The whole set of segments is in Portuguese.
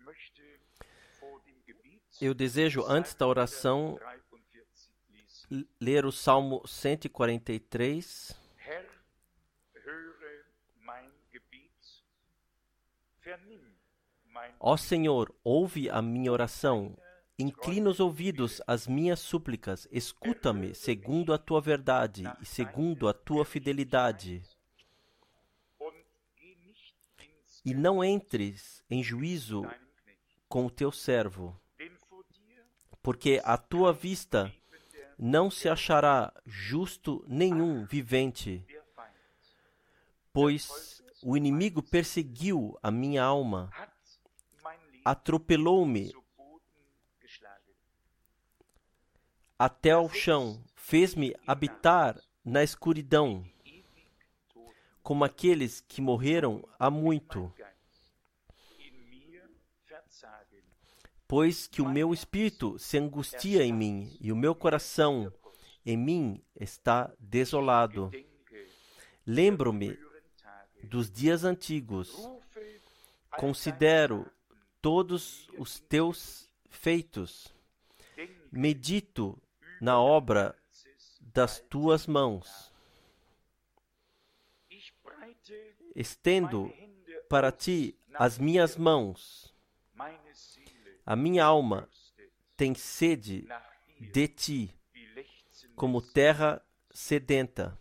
Eu desejo, antes da oração, ler o Salmo 143. Ó Senhor, ouve a minha oração, inclina os ouvidos às minhas súplicas, escuta-me segundo a tua verdade e segundo a tua fidelidade. E não entres em juízo com o teu servo, porque à tua vista não se achará justo nenhum vivente, pois o inimigo perseguiu a minha alma, atropelou-me até ao chão, fez-me habitar na escuridão, como aqueles que morreram há muito. Pois que o meu espírito se angustia em mim, e o meu coração em mim está desolado. Lembro-me dos dias antigos, considero todos os teus feitos, medito na obra das tuas mãos. Estendo para ti as minhas mãos. A minha alma tem sede de ti, como terra sedenta.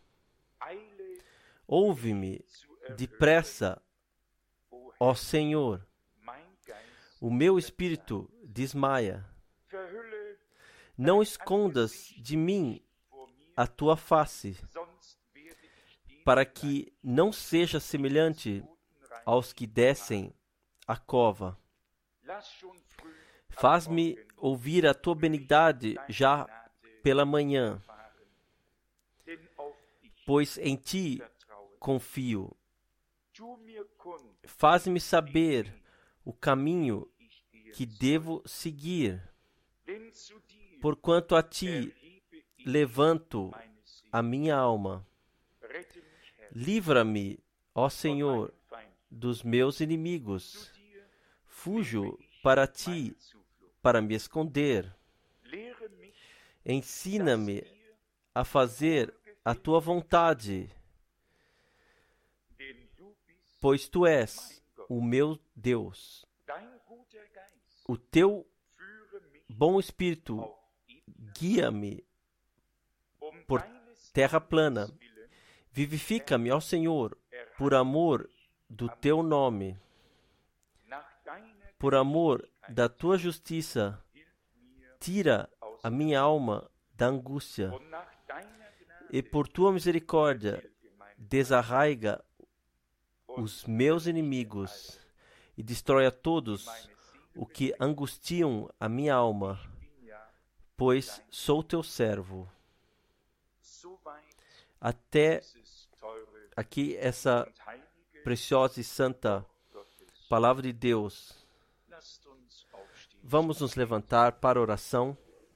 Ouve-me depressa, ó Senhor. O meu espírito desmaia. Não escondas de mim a tua face, para que não seja semelhante aos que descem a cova. Faz-me ouvir a tua benignidade já pela manhã, pois em ti confio. Faz-me saber o caminho que devo seguir, porquanto a ti levanto a minha alma. Livra-me, ó Senhor, dos meus inimigos. Fujo para ti, para me esconder. Ensina-me a fazer a tua vontade, pois tu és o meu Deus. O teu bom espírito guia-me por terra plana. Vivifica-me, ó Senhor, por amor do teu nome. Por amor da tua justiça, tira a minha alma da angústia. E por tua misericórdia, desarraiga os meus inimigos e destrói a todos o que angustiam a minha alma, pois sou teu servo. Até aqui essa preciosa e santa palavra de Deus. Vamos nos levantar para a oração.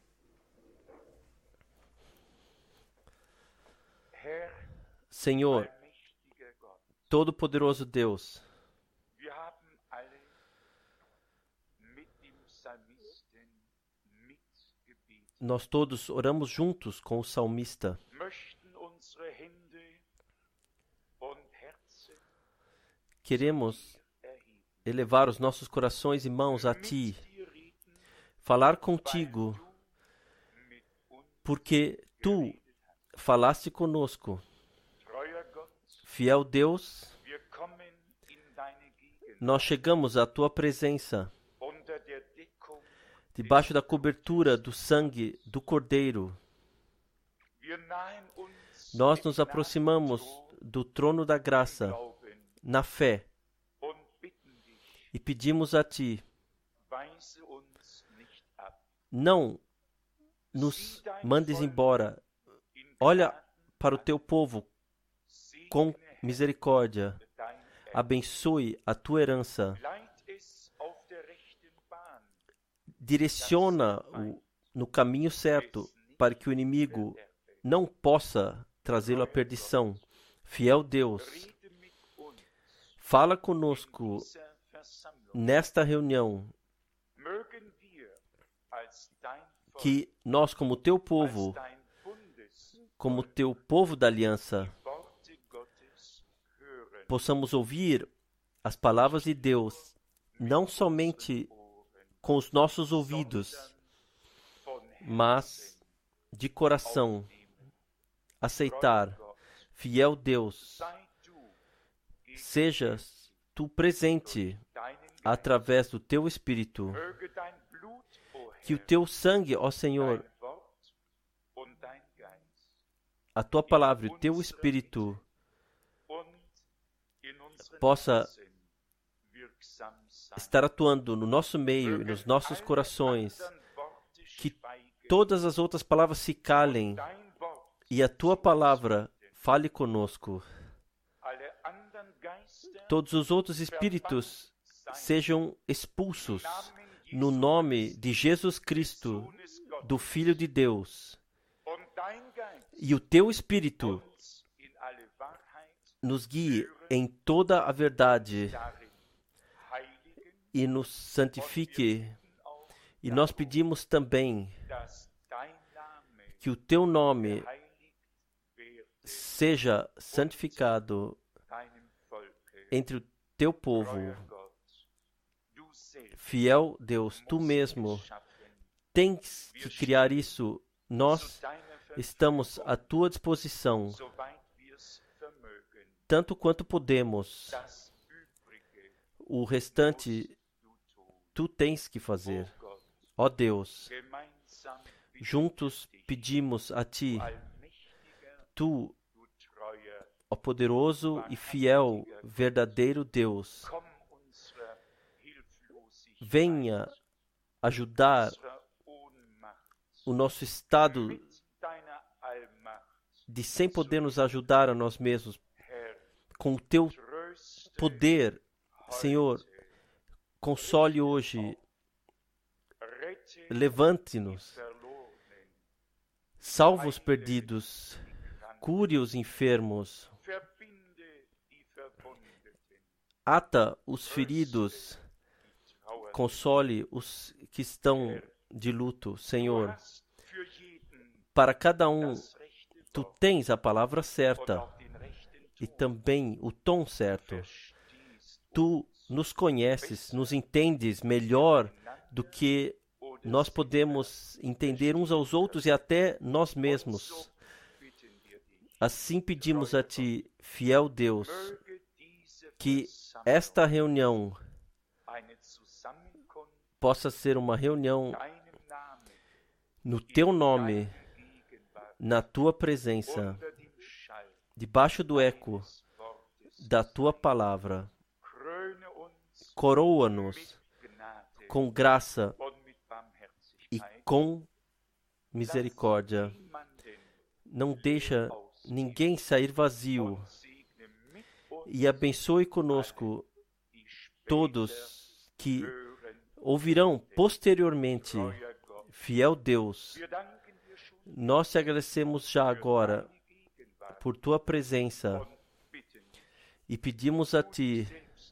Senhor, Todo-Poderoso Deus, nós todos oramos juntos com o salmista. Queremos elevar os nossos corações e mãos a Ti, falar contigo, porque Tu falaste conosco. Fiel Deus, nós chegamos à Tua presença, debaixo da cobertura do sangue do Cordeiro. Nós nos aproximamos do trono da graça, na fé, e pedimos a Ti, não nos mandes embora. Olha para o Teu povo com misericórdia. Abençoe a Tua herança. Direciona-o no caminho certo, para que o inimigo não possa trazê-lo à perdição. Fiel Deus, fala conosco nesta reunião que nós, como teu povo da aliança, possamos ouvir as palavras de Deus, não somente com os nossos ouvidos, mas de coração, aceitar. Fiel Deus, sejas tu presente através do teu Espírito, que o teu sangue, ó Senhor, a tua palavra e o teu Espírito possa estar atuando no nosso meio e nos nossos corações, que todas as outras palavras se calem e a tua palavra fale conosco. Todos os outros espíritos sejam expulsos no nome de Jesus Cristo, do Filho de Deus. E o teu Espírito nos guie em toda a verdade e nos santifique. E nós pedimos também que o teu nome seja santificado entre o teu povo. Fiel Deus, tu mesmo tens que criar isso. Nós estamos à tua disposição, tanto quanto podemos. O restante tu tens que fazer. Ó Deus, juntos pedimos a ti, tu, ó poderoso e fiel, verdadeiro Deus, venha ajudar o nosso estado de sem poder nos ajudar a nós mesmos. Com o teu poder, Senhor, console hoje, levante-nos, salva os perdidos, cure os enfermos, ata os feridos, console os que estão de luto, Senhor. Para cada um, tu tens a palavra certa e também o tom certo. Tu nos conheces, nos entendes melhor do que nós podemos entender uns aos outros e até nós mesmos. Assim pedimos a ti, fiel Deus, que esta reunião possa ser uma reunião no teu nome, na tua presença, debaixo do eco da tua palavra. Coroa-nos com graça e com misericórdia. Não deixa ninguém sair vazio. E abençoe conosco todos que ouvirão posteriormente. Fiel Deus, nós te agradecemos já agora por tua presença e pedimos a ti,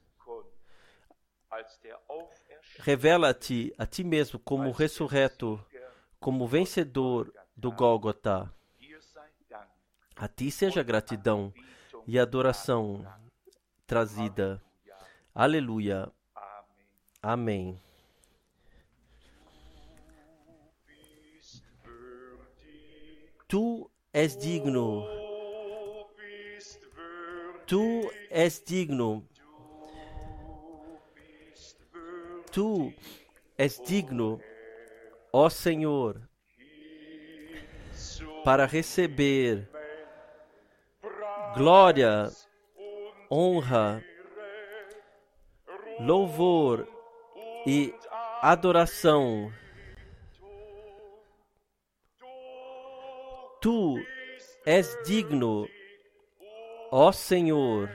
revela-te a ti mesmo como ressurreto, como vencedor do Gólgota. A ti seja gratidão e adoração trazida. Aleluia. Amém. Tu és digno. Tu és digno. Tu és digno, ó Senhor, para receber glória, honra, louvor e adoração. Tu és digno, ó Senhor.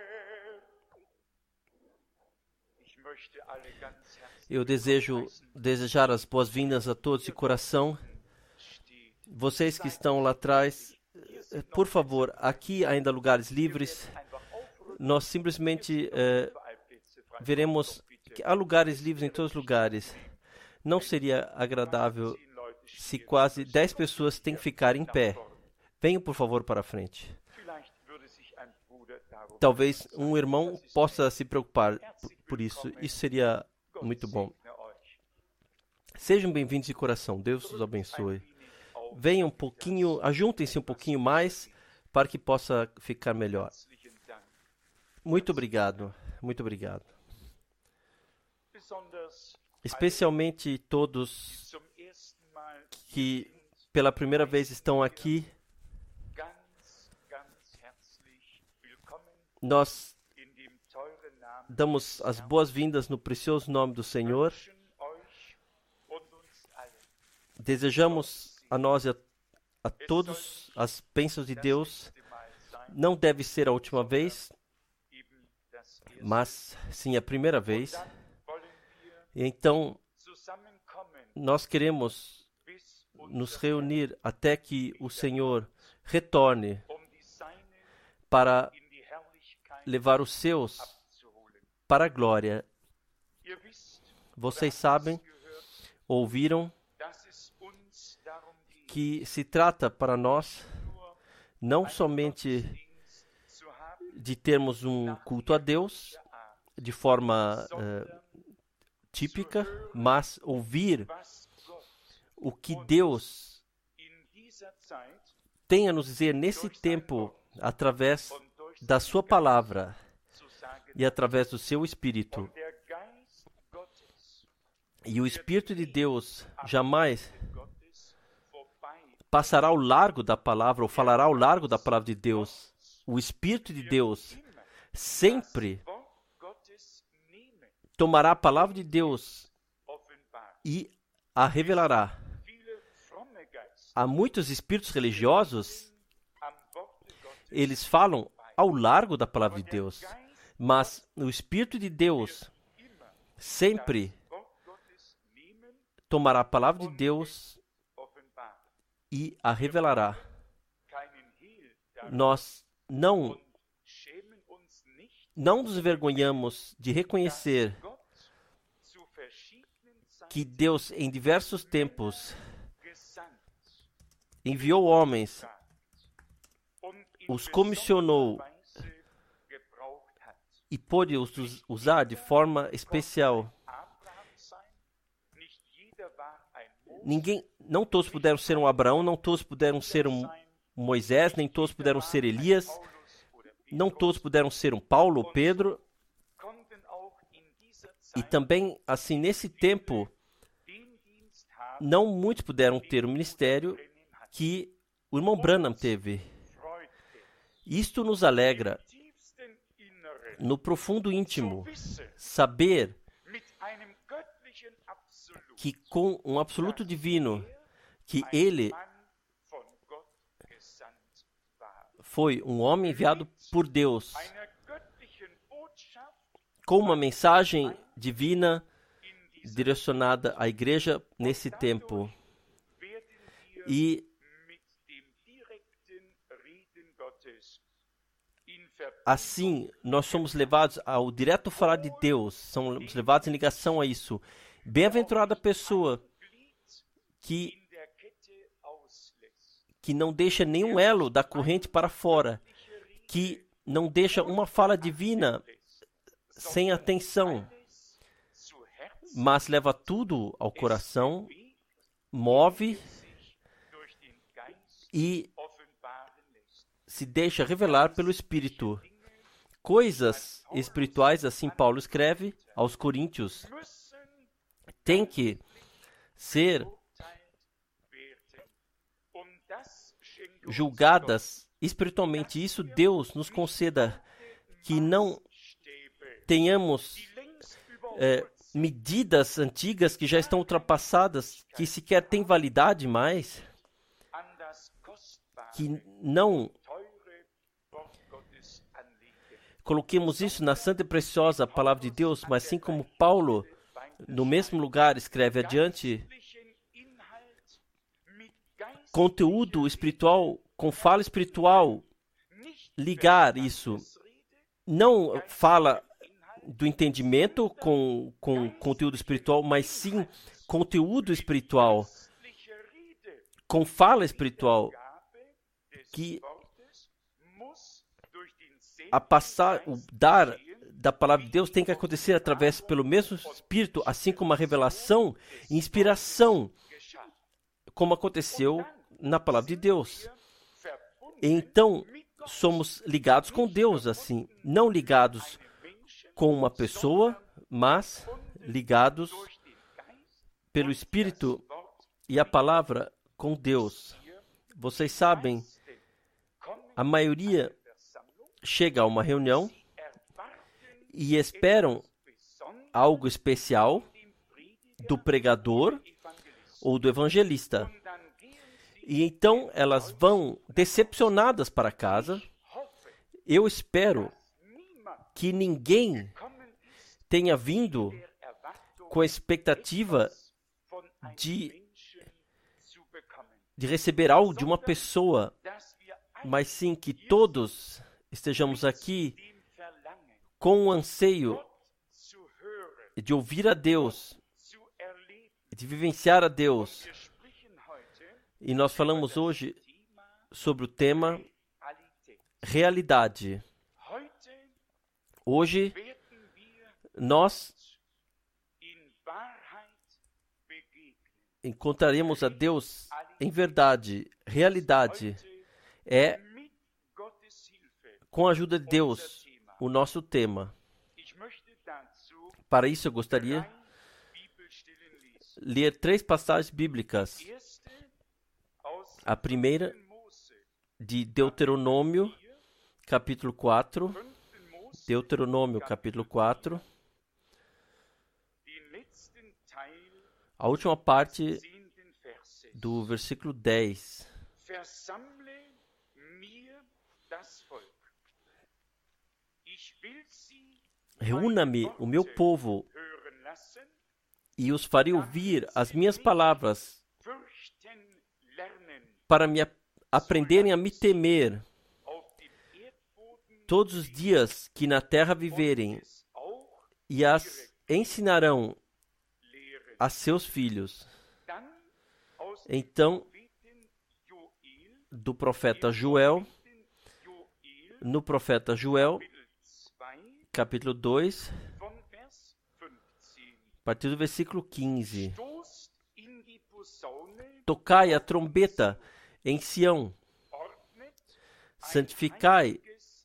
Eu desejar as boas-vindas a todos de coração. Vocês que estão lá atrás, por favor, aqui ainda há lugares livres. Nós simplesmente veremos que há lugares livres em todos os lugares. Não seria agradável se quase 10 pessoas têm que ficar em pé. Venham, por favor, para a frente. Talvez um irmão possa se preocupar por isso. Isso seria muito bom. Sejam bem-vindos de coração. Deus os abençoe. Venham um pouquinho, ajuntem-se um pouquinho mais para que possa ficar melhor. Muito obrigado. Muito obrigado. Especialmente todos que pela primeira vez estão aqui. Nós damos as boas-vindas no precioso nome do Senhor. Desejamos a nós e a todos as bênçãos de Deus. Não deve ser a última vez, mas sim a primeira vez. Então, nós queremos nos reunir até que o Senhor retorne para levar os seus para a glória. Vocês sabem, ouviram, que se trata para nós não somente de termos um culto a Deus de forma típica, mas ouvir o que Deus tem a nos dizer nesse tempo através da sua palavra e através do seu Espírito. E o Espírito de Deus jamais passará ao largo da palavra ou falará ao largo da palavra de Deus. O Espírito de Deus sempre tomará a palavra de Deus e a revelará. Há muitos espíritos religiosos, eles falam ao largo da palavra de Deus, mas o Espírito de Deus sempre tomará a palavra de Deus e a revelará. Nós não nos envergonhamos de reconhecer que Deus, em diversos tempos, enviou homens, os comissionou e pôde os usar de forma especial. Não todos puderam ser um Abraão, não todos puderam ser um Moisés, nem todos puderam ser Elias, não todos puderam ser um Paulo ou Pedro. E também, assim, nesse tempo, não muitos puderam ter o ministério que o irmão Branham teve. Isto nos alegra, no profundo íntimo, saber que com um absoluto divino, que ele foi um homem enviado por Deus com uma mensagem divina direcionada à igreja nesse tempo. E assim, nós somos levados ao direto falar de Deus, somos levados em ligação a isso. Bem-aventurada a pessoa que não deixa nenhum elo da corrente para fora, que não deixa uma fala divina sem atenção, mas leva tudo ao coração, move e se deixa revelar pelo Espírito. Coisas espirituais, assim Paulo escreve aos Coríntios, têm que ser julgadas espiritualmente. Isso Deus nos conceda, que não tenhamos medidas antigas que já estão ultrapassadas, que sequer têm validade mais, que não coloquemos isso na santa e preciosa palavra de Deus, mas assim como Paulo, no mesmo lugar, escreve adiante, conteúdo espiritual com fala espiritual, ligar isso. Não fala do entendimento com conteúdo espiritual, mas sim conteúdo espiritual, com fala espiritual, que o dar da palavra de Deus tem que acontecer através pelo mesmo Espírito, assim como a revelação e inspiração, como aconteceu na palavra de Deus. Então, somos ligados com Deus, assim, não ligados com uma pessoa, mas ligados pelo Espírito e a palavra com Deus. Vocês sabem, a maioria chega a uma reunião e esperam algo especial do pregador ou do evangelista. E então elas vão decepcionadas para casa. Eu espero que ninguém tenha vindo com a expectativa de receber algo de uma pessoa, mas sim que todos estejamos aqui com o anseio de ouvir a Deus, de vivenciar a Deus. E nós falamos hoje sobre o tema realidade. Hoje nós encontraremos a Deus em verdade. Realidade é, com a ajuda de Deus, o nosso tema. Para isso eu gostaria de ler 3 passagens bíblicas. A primeira, de Deuteronômio, capítulo 4. Deuteronômio, capítulo 4. A última parte do versículo 10. Reúna-me o meu povo e os farei ouvir as minhas palavras para aprenderem a me temer todos os dias que na terra viverem, e as ensinarão a seus filhos. Então, do profeta Joel, no profeta Joel, capítulo 2, a partir do versículo 15. Tocai a trombeta em Sião, santificai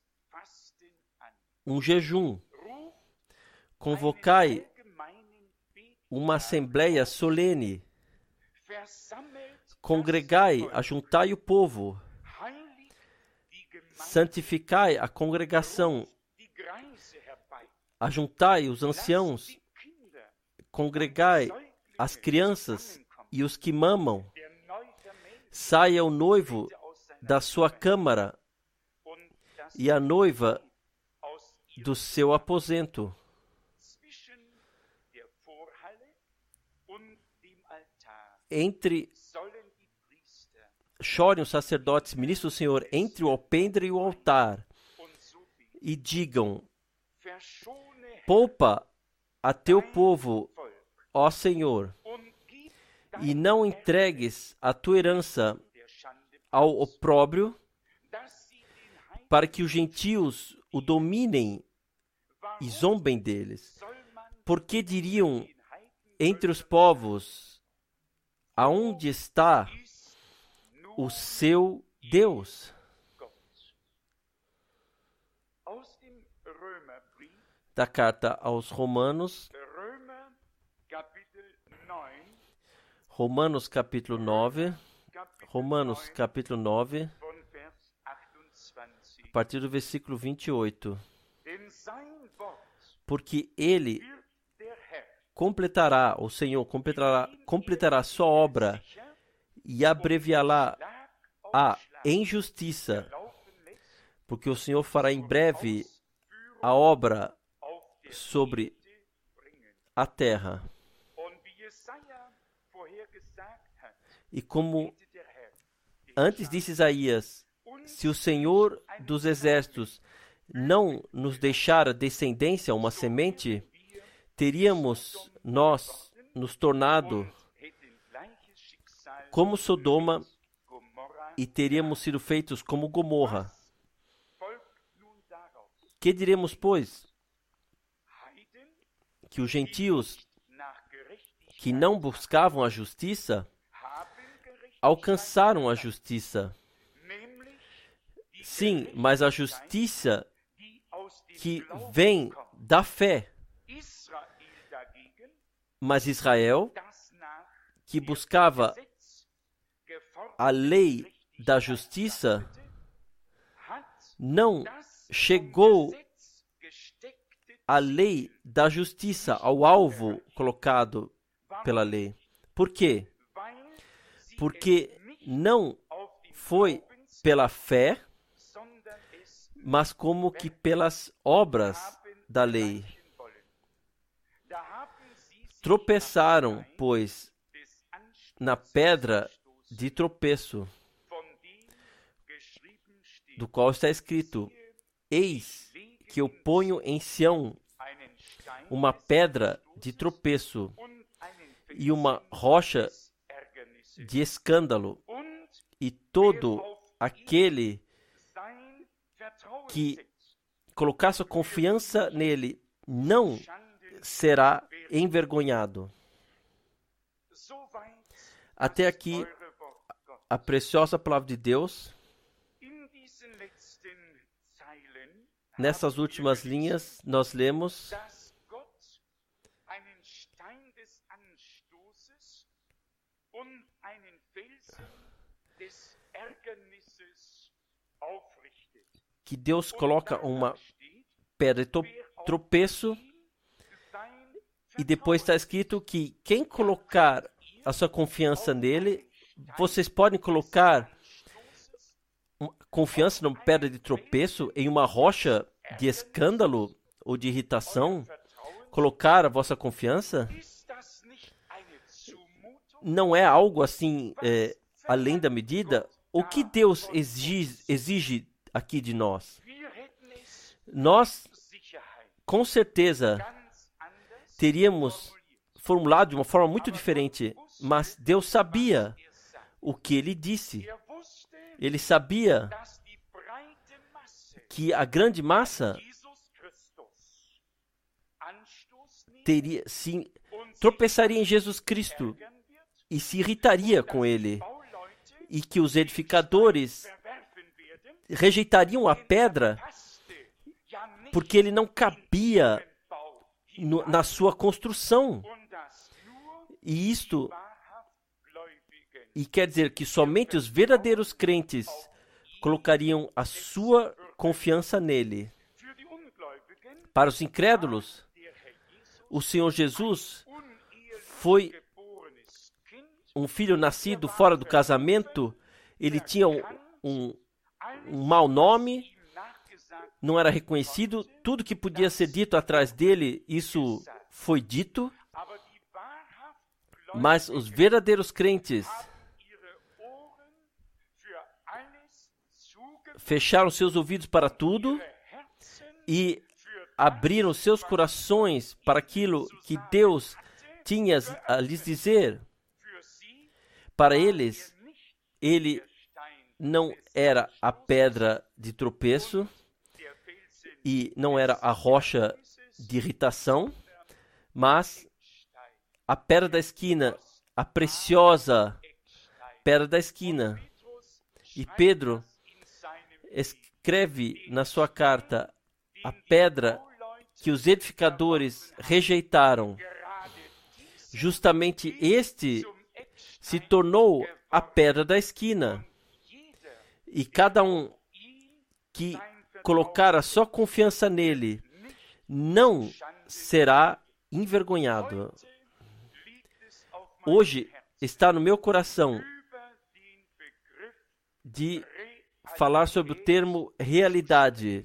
um jejum, convocai uma assembleia solene, congregai, ajuntai o povo, santificai a congregação, ajuntai os anciãos, congregai as crianças e os que mamam, saia o noivo da sua câmara e a noiva do seu aposento. Chorem os sacerdotes, ministros do Senhor, entre o alpendre e o altar, e digam: poupa a teu povo, ó Senhor, e não entregues a tua herança ao opróbrio, para que os gentios o dominem e zombem deles. Porque diriam entre os povos: aonde está o seu Deus? Da carta aos Romanos, Romanos capítulo 9, a partir do versículo 28. Porque ele completará, o Senhor completará sua obra e abreviará a injustiça, porque o Senhor fará em breve a obra sobre a terra. E como antes disse Isaías, se o Senhor dos exércitos não nos deixara descendência, uma semente, teríamos nós nos tornado como Sodoma e teríamos sido feitos como Gomorra. Que diremos, pois? Que os gentios que não buscavam a justiça alcançaram a justiça. Sim, mas a justiça que vem da fé. Mas Israel, que buscava a lei da justiça, não chegou à lei da justiça, ao alvo colocado pela lei. Por quê? Porque não foi pela fé, mas como que pelas obras da lei. Tropeçaram, pois, na pedra de tropeço, do qual está escrito: Eis que eu ponho em Sião uma pedra de tropeço e uma rocha de escândalo, e todo aquele que colocar sua confiança nele não será envergonhado. Até aqui, a preciosa palavra de Deus. Nessas últimas linhas, nós lemos que Deus coloca uma pedra de tropeço, e depois está escrito que quem colocar a sua confiança nele, vocês podem colocar confiança numa pedra de tropeço, em uma rocha de escândalo ou de irritação, colocar a vossa confiança? Não é algo assim além da medida? O que Deus exige aqui de nós? Nós, com certeza, teríamos formulado de uma forma muito diferente, mas Deus sabia o que Ele disse. Ele sabia que a grande massa tropeçaria em Jesus Cristo e se irritaria com Ele, e que os edificadores rejeitariam a pedra porque ele não cabia na sua construção. E quer dizer que somente os verdadeiros crentes colocariam a sua confiança nele. Para os incrédulos, o Senhor Jesus foi um filho nascido fora do casamento. Ele tinha um mau nome, não era reconhecido. Tudo que podia ser dito atrás dele, isso foi dito. Mas os verdadeiros crentes fecharam seus ouvidos para tudo e abriram seus corações para aquilo que Deus tinha a lhes dizer. Para eles, ele não era a pedra de tropeço e não era a rocha de irritação, mas a pedra da esquina, a preciosa pedra da esquina. E Pedro escreve na sua carta: a pedra que os edificadores rejeitaram, justamente este se tornou a pedra da esquina. E cada um que colocar a sua confiança nele não será envergonhado. Hoje está no meu coração de falar sobre o termo realidade.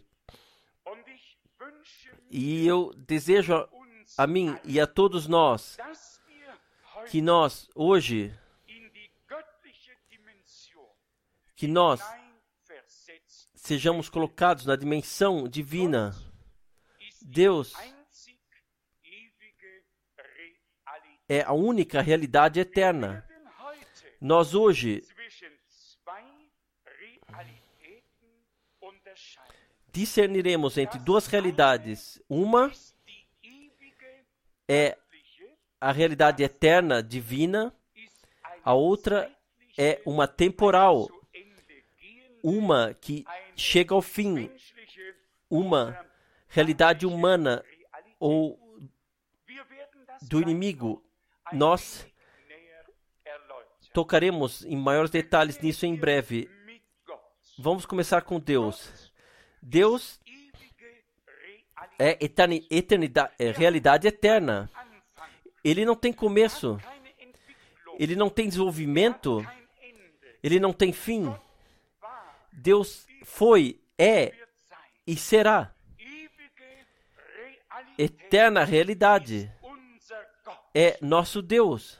E eu desejo a mim e a todos nós que nós, hoje, que nós sejamos colocados na dimensão divina. Deus é a única realidade eterna. Nós hoje discerniremos entre duas realidades. Uma é a realidade eterna, divina. A outra é uma temporal, uma que chega ao fim, uma realidade humana ou do inimigo. Nós tocaremos em maiores detalhes nisso em breve. Vamos começar com Deus. Deus é eternidade, é realidade eterna. Ele não tem começo. Ele não tem desenvolvimento. Ele não tem fim. Deus foi, é e será. Eterna realidade. É nosso Deus.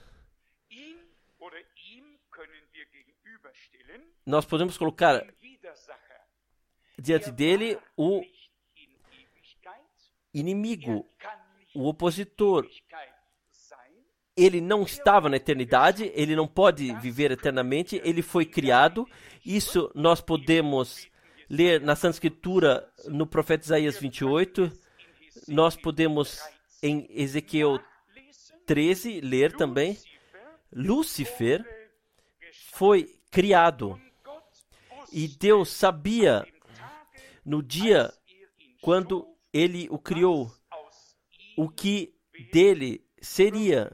Nós podemos colocar diante dele o inimigo, o opositor. Ele não estava na eternidade, ele não pode viver eternamente, ele foi criado. Isso nós podemos ler na Santa Escritura, no profeta Isaías 28. Nós podemos em Ezequiel 13 ler também. Lúcifer foi criado. E Deus sabia, no dia quando ele o criou, o que dele seria.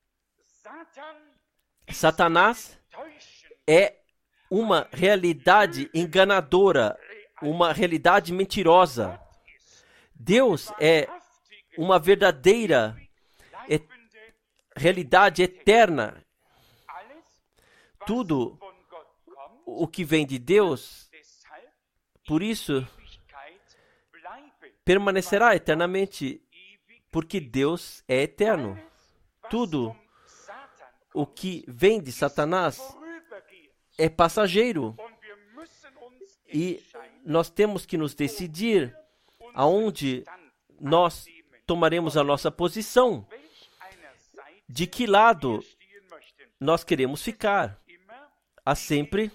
Satanás é uma realidade enganadora, uma realidade mentirosa. Deus é uma verdadeira realidade eterna. Tudo o que vem de Deus, por isso, permanecerá eternamente, porque Deus é eterno. Tudo o que vem de Satanás é passageiro. E nós temos que nos decidir aonde nós tomaremos a nossa posição. De que lado nós queremos ficar? Há sempre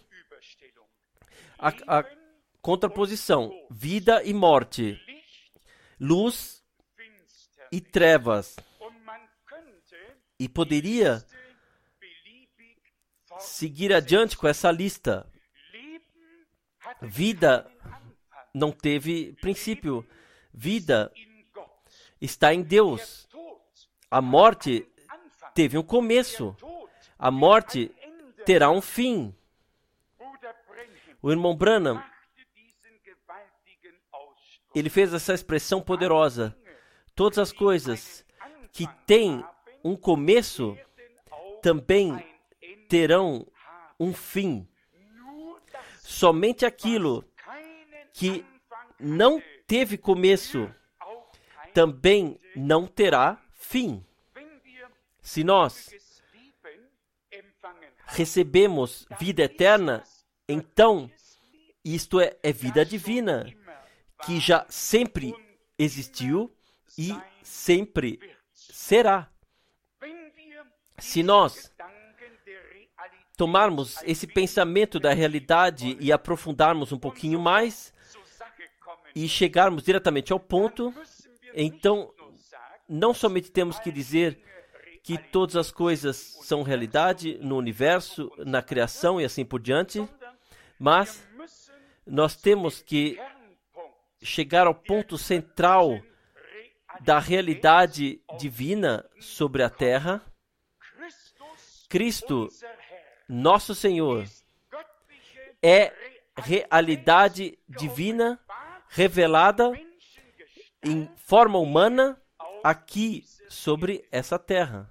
a contraposição, vida e morte, luz e trevas. E poderia seguir adiante com essa lista. Vida não teve princípio. Vida está em Deus. A morte teve um começo. A morte terá um fim. O irmão Branham, ele fez essa expressão poderosa. Todas as coisas que têm um começo também terão um fim. Somente aquilo que não teve começo também não terá fim. Se nós recebemos vida eterna, então isto é vida divina, que já sempre existiu e sempre será. Se nós tomarmos esse pensamento da realidade e aprofundarmos um pouquinho mais e chegarmos diretamente ao ponto, então não somente temos que dizer que todas as coisas são realidade no universo, na criação e assim por diante, mas nós temos que chegar ao ponto central da realidade divina sobre a terra. Cristo, nosso Senhor, é realidade divina revelada em forma humana aqui sobre essa terra.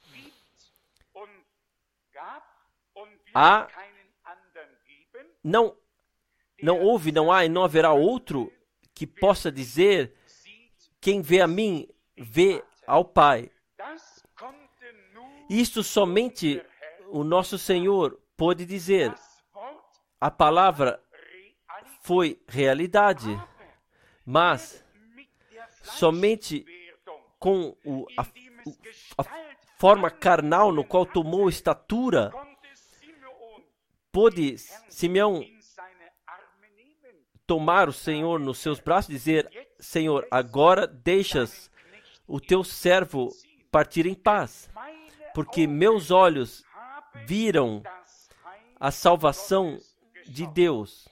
Não houve, não há e não haverá outro que possa dizer: quem vê a mim, vê ao Pai. Isto somente o nosso Senhor pôde dizer. A palavra foi realidade, mas somente com a forma carnal, no qual tomou estatura, pôde Simeão tomar o Senhor nos seus braços e dizer: Senhor, agora deixas o teu servo partir em paz, porque meus olhos viram a salvação de Deus.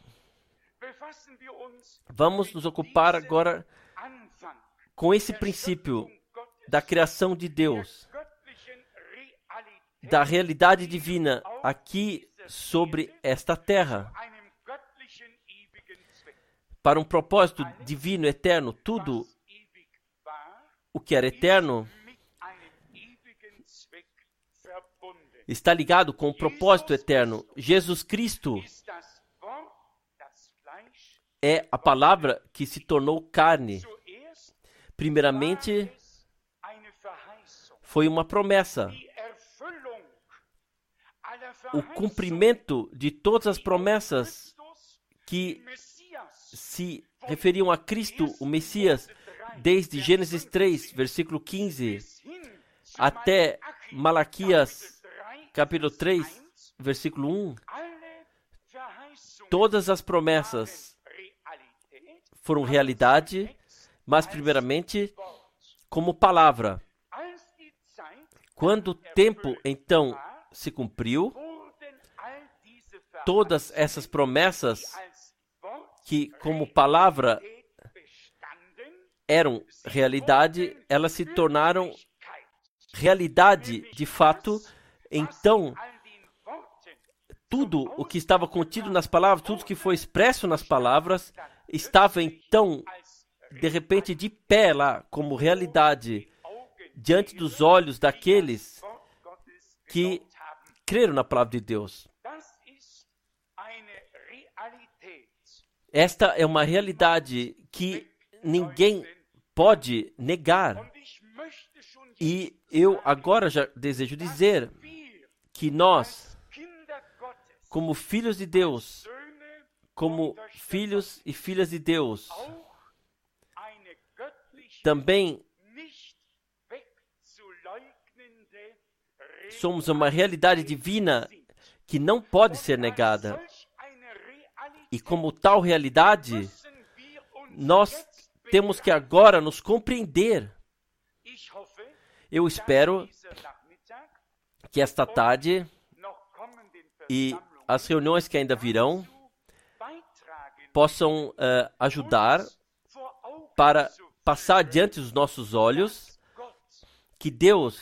Vamos nos ocupar agora com esse princípio da criação de Deus, da realidade divina aqui sobre esta terra, para um propósito divino, eterno. Tudo o que era eterno está ligado com o propósito eterno. Jesus Cristo é a palavra que se tornou carne. Primeiramente, foi uma promessa. O cumprimento de todas as promessas que se referiam a Cristo, o Messias, desde Gênesis 3, versículo 15, até Malaquias, capítulo 3, versículo 1, todas as promessas foram realidade, mas primeiramente como palavra. Quando o tempo, então, se cumpriu, todas essas promessas que, como palavra, eram realidade, elas se tornaram realidade de fato. Então, tudo o que estava contido nas palavras, tudo que foi expresso nas palavras, estava então, de repente, de pé lá, como realidade, diante dos olhos daqueles que creram na palavra de Deus. Esta é uma realidade que ninguém pode negar. E eu agora já desejo dizer que nós, como filhos de Deus, como filhos e filhas de Deus, também somos uma realidade divina que não pode ser negada. E como tal realidade, nós temos que agora nos compreender. Eu espero que esta tarde e as reuniões que ainda virão possam ajudar para passar diante dos nossos olhos que Deus,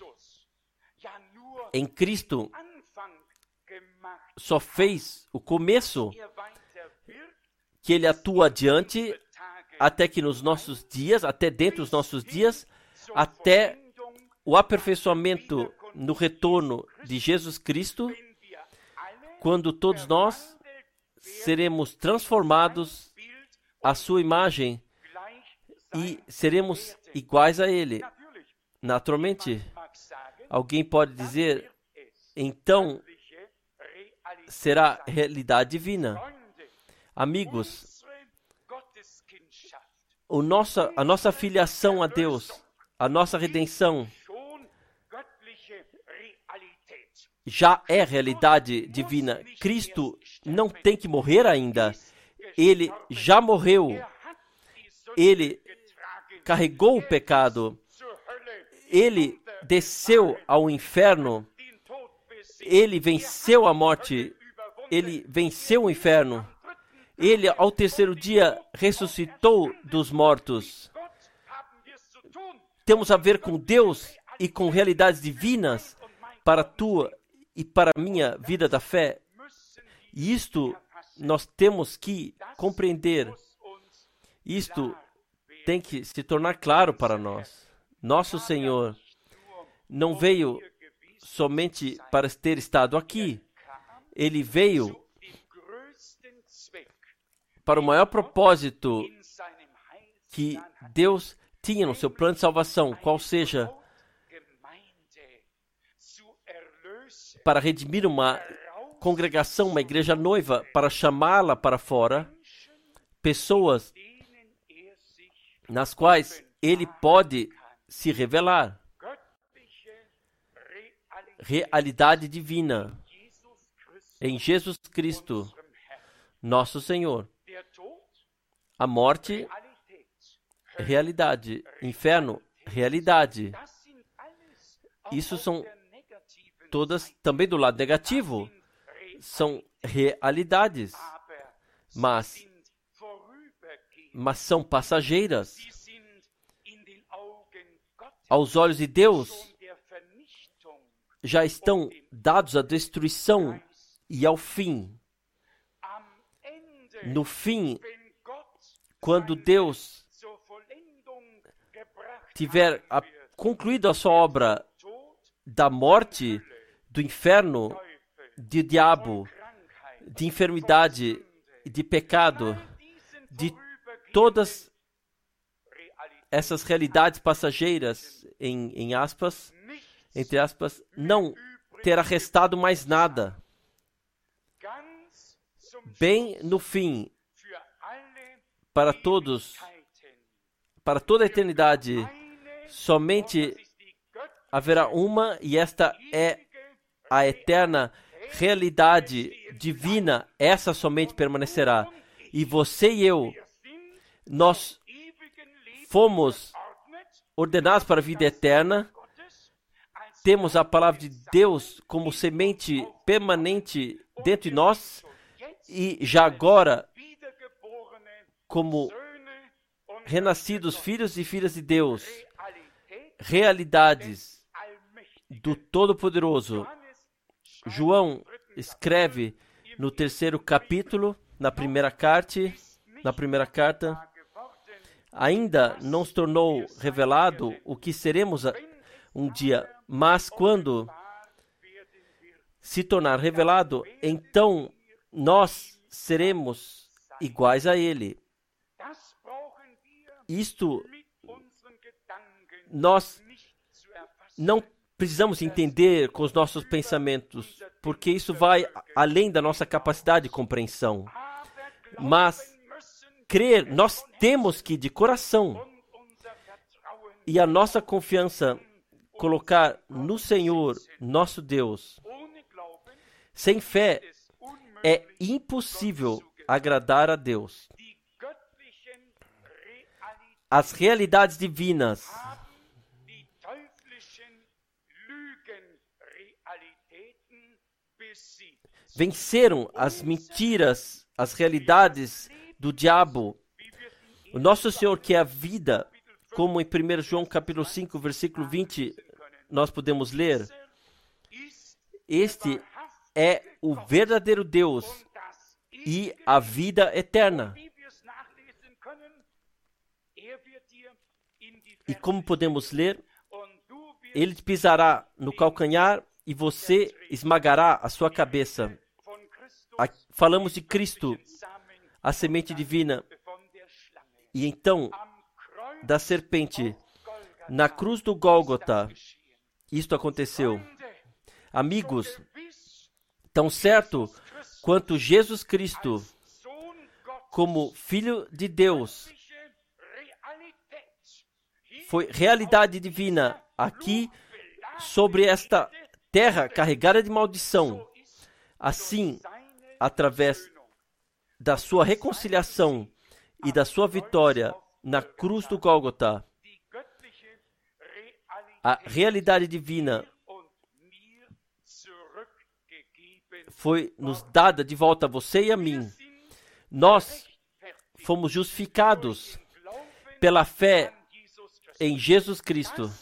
em Cristo, só fez o começo, que Ele atua adiante até que nos nossos dias, até dentro dos nossos dias, até o aperfeiçoamento no retorno de Jesus Cristo, quando todos nós seremos transformados à sua imagem e seremos iguais a Ele. Naturalmente, alguém pode dizer, então será realidade divina. Amigos, a nossa filiação a Deus, a nossa redenção, já é realidade divina. Cristo não tem que morrer ainda. Ele já morreu. Ele carregou o pecado. Ele desceu ao inferno. Ele venceu a morte. Ele venceu o inferno. Ele, ao terceiro dia, ressuscitou dos mortos. Temos a ver com Deus e com realidades divinas para a tua e para a minha vida da fé. E isto nós temos que compreender. Isto tem que se tornar claro para nós. Nosso Senhor não veio somente para ter estado aqui. Ele veio para o maior propósito que Deus tinha no seu plano de salvação, qual seja para redimir uma congregação, uma igreja noiva, para chamá-la para fora, pessoas nas quais Ele pode se revelar. realidade divina em Jesus Cristo, nosso Senhor. A morte, realidade. Inferno, realidade. Isso são todas também do lado negativo. São realidades, mas são passageiras. Aos olhos de Deus, já estão dados à destruição e ao fim. No fim, quando Deus tiver concluído a sua obra da morte, do inferno, de diabo, de enfermidade, de pecado, de todas essas realidades passageiras, entre aspas, não terá restado mais nada. Bem no fim, para todos, para toda a eternidade, somente haverá uma, e esta é a eterna realidade divina, essa somente permanecerá. E você e eu, nós fomos ordenados para a vida eterna, temos a palavra de Deus como semente permanente dentro de nós, e já agora, como renascidos filhos e filhas de Deus, realidades do Todo-Poderoso. João escreve no 3º capítulo, na primeira carta, ainda não se tornou revelado o que seremos um dia, mas quando se tornar revelado, então nós seremos iguais a Ele. Isto nós não precisamos entender com os nossos pensamentos, porque isso vai além da nossa capacidade de compreensão. Mas crer, nós temos que, de coração, e a nossa confiança colocar no Senhor, nosso Deus. Sem fé, é impossível agradar a Deus. As realidades divinas venceram as mentiras, as realidades do diabo. O nosso Senhor, que é a vida, como em 1 João capítulo 5, versículo 20, nós podemos ler, este é o verdadeiro Deus e a vida eterna. E como podemos ler, ele te pisará no calcanhar e você esmagará a sua cabeça. Falamos de Cristo, a semente divina, e então da serpente na cruz do Gólgota. Isto aconteceu. Amigos, tão certo quanto Jesus Cristo, como Filho de Deus, foi realidade divina aqui sobre esta terra carregada de maldição. Assim, através da sua reconciliação e da sua vitória na cruz do Gólgota, a realidade divina foi nos dada de volta a você e a mim. Nós fomos justificados pela fé em Jesus Cristo.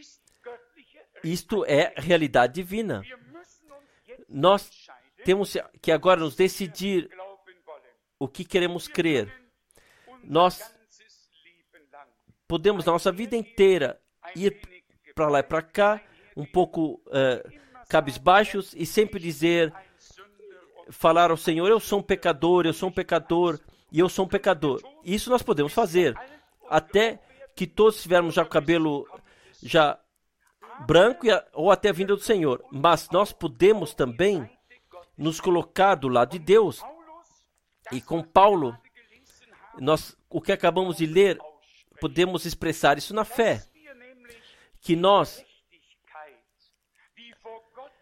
Isto é realidade divina. Nós temos que agora nos decidir o que queremos crer. Nós podemos, na nossa vida inteira, ir para lá e para cá, um pouco cabisbaixos, e sempre dizer, falar ao Senhor, eu sou um pecador, e eu sou um pecador. Isso nós podemos fazer, até que todos tivermos já o cabelo já branco, ou até a vinda do Senhor. Mas nós podemos também nos colocar do lado de Deus. E com Paulo, o que acabamos de ler, podemos expressar isso na fé. Que nós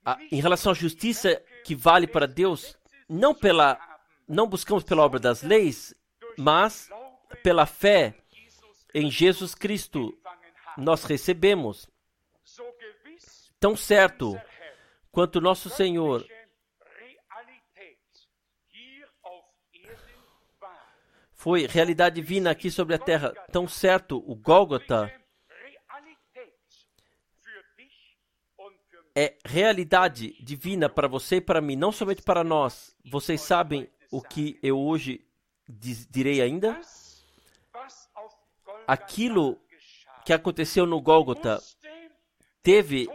em relação à justiça que vale para Deus, não buscamos pela obra das leis, mas pela fé em Jesus Cristo nós recebemos. Tão certo quanto nosso Senhor foi realidade divina aqui sobre a terra, tão certo o Gólgota é realidade divina para você e para mim, não somente para nós. Vocês sabem o que eu hoje direi ainda? Aquilo que aconteceu no Gólgota teve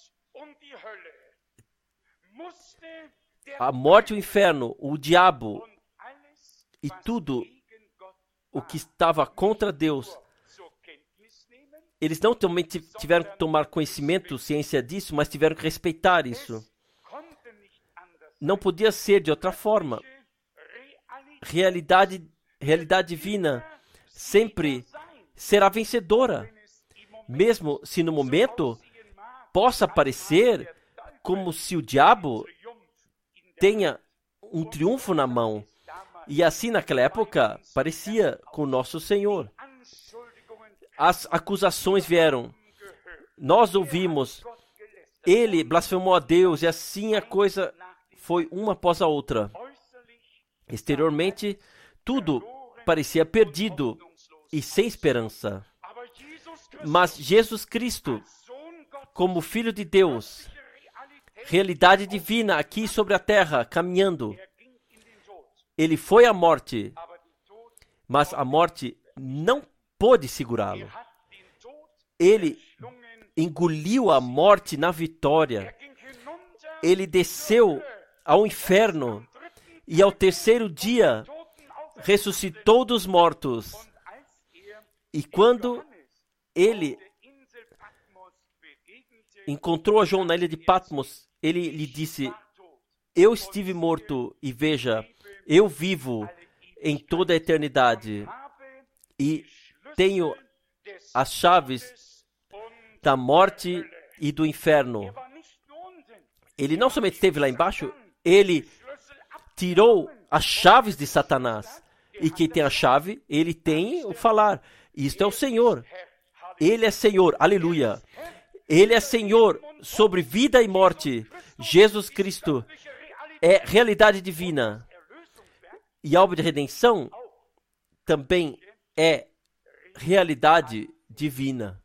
a morte e o inferno, o diabo e tudo o que estava contra Deus. Eles não somente tiveram que tomar conhecimento, ciência disso, mas tiveram que respeitar isso. Não podia ser de outra forma. Realidade divina sempre será vencedora. Mesmo se no momento possa parecer como se o diabo tenha um triunfo na mão. E assim naquela época parecia com o nosso Senhor. As acusações vieram. Nós ouvimos. Ele blasfemou a Deus e assim a coisa foi uma após a outra. Exteriormente, tudo parecia perdido e sem esperança. Mas Jesus Cristo, como Filho de Deus, realidade divina aqui sobre a terra, caminhando, ele foi à morte, mas a morte não pôde segurá-lo. Ele engoliu a morte na vitória. Ele desceu ao inferno e ao terceiro dia ressuscitou dos mortos. E quando ele encontrou a João na ilha de Patmos, ele lhe disse: eu estive morto e veja, eu vivo em toda a eternidade e tenho as chaves da morte e do inferno. Ele não somente esteve lá embaixo, ele tirou as chaves de Satanás. E quem tem a chave, ele tem o falar. Isto é o Senhor. Ele é Senhor. Aleluia. Ele é Senhor sobre vida e morte. Jesus Cristo é realidade divina. E a obra de redenção também é realidade divina.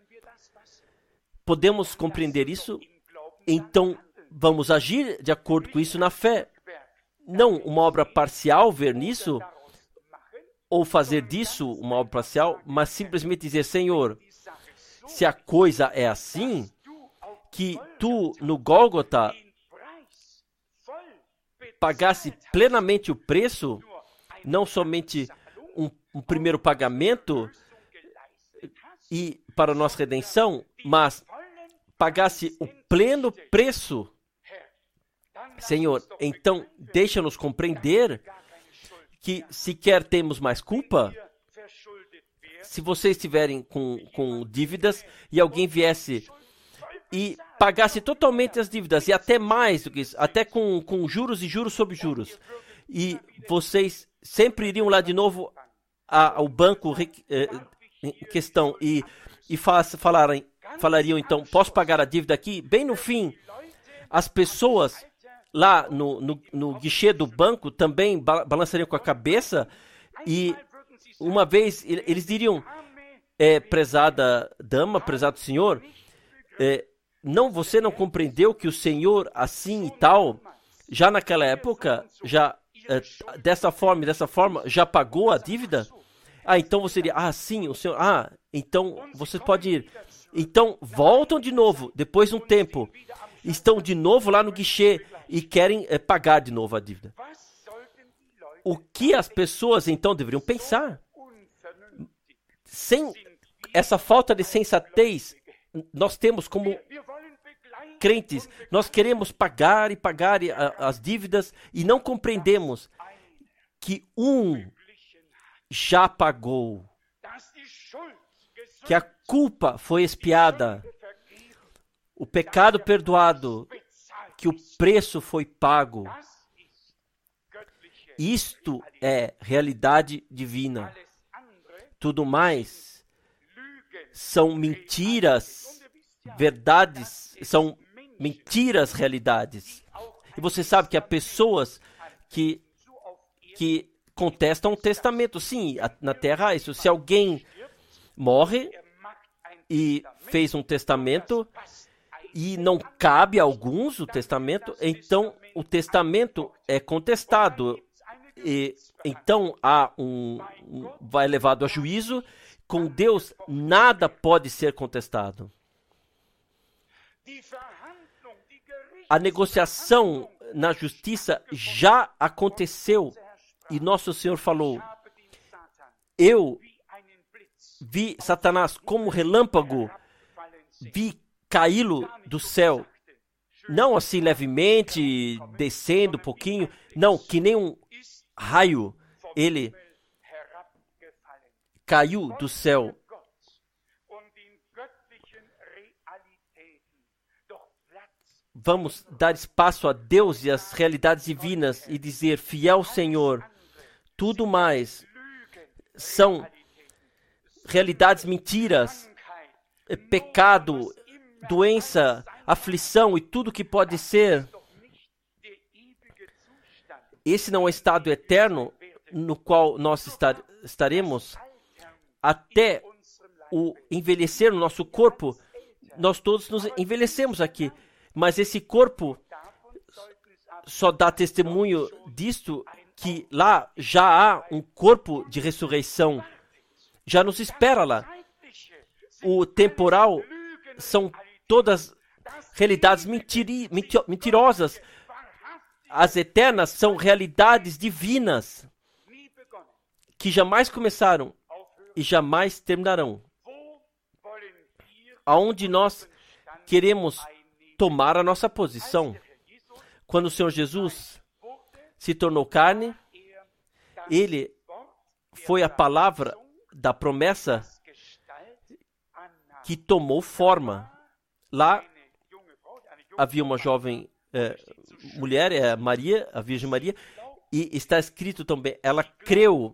Podemos compreender isso? Então, vamos agir de acordo com isso na fé. Não uma obra parcial, ver nisso, ou fazer disso uma obra parcial, mas simplesmente dizer: Senhor, se a coisa é assim, que tu no Gólgota pagasse plenamente o preço, não somente um primeiro pagamento e para a nossa redenção, mas pagasse o pleno preço. Senhor, então deixa-nos compreender que sequer temos mais culpa. Se vocês estiverem com dívidas e alguém viesse e pagasse totalmente as dívidas, e até mais do que isso, até com juros e juros sobre juros, e vocês sempre iriam lá de novo ao banco em questão e falariam então: posso pagar a dívida aqui? Bem no fim, as pessoas lá no guichê do banco também balançariam com a cabeça e uma vez eles diriam: prezada dama, prezado senhor, você não compreendeu que o Senhor assim e tal, já naquela época, já dessa forma, já pagou a dívida? Então você diria: sim, o Senhor, então você pode ir. Então voltam de novo, depois de um tempo, estão de novo lá no guichê e querem pagar de novo a dívida. O que as pessoas então deveriam pensar? Sem essa falta de sensatez, nós temos como crentes, nós queremos pagar e pagar as dívidas e não compreendemos que já pagou, que a culpa foi expiada, o pecado perdoado que o preço foi pago. Isto é realidade divina. Tudo mais são mentiras, verdades, são mentiras, realidades. E você sabe que há pessoas que contestam o testamento. Sim, na Terra há isso. Se alguém morre e fez um testamento e não cabe a alguns o testamento, então o testamento é contestado. E então vai levado a juízo. Com Deus nada pode ser contestado. A negociação na justiça já aconteceu e nosso Senhor falou: eu vi Satanás como relâmpago, vi caí-lo do céu, não assim levemente, descendo um pouquinho, não, que nem um raio, ele caiu do céu. Vamos dar espaço a Deus e às realidades divinas e dizer: fiel Senhor, tudo mais são realidades mentiras, pecado, doença, aflição e tudo que pode ser. Esse não é o estado eterno no qual nós estaremos até o envelhecer no nosso corpo. Nós todos nos envelhecemos aqui, mas esse corpo só dá testemunho disto, que lá já há um corpo de ressurreição, já nos espera lá. O temporal são todas realidades mentirosas. As eternas são realidades divinas que jamais começaram e jamais terminarão. Aonde nós queremos tomar a nossa posição. Quando o Senhor Jesus se tornou carne, ele foi a palavra da promessa que tomou forma. Lá havia uma jovem mulher, Maria, a Virgem Maria, e está escrito também, ela creu,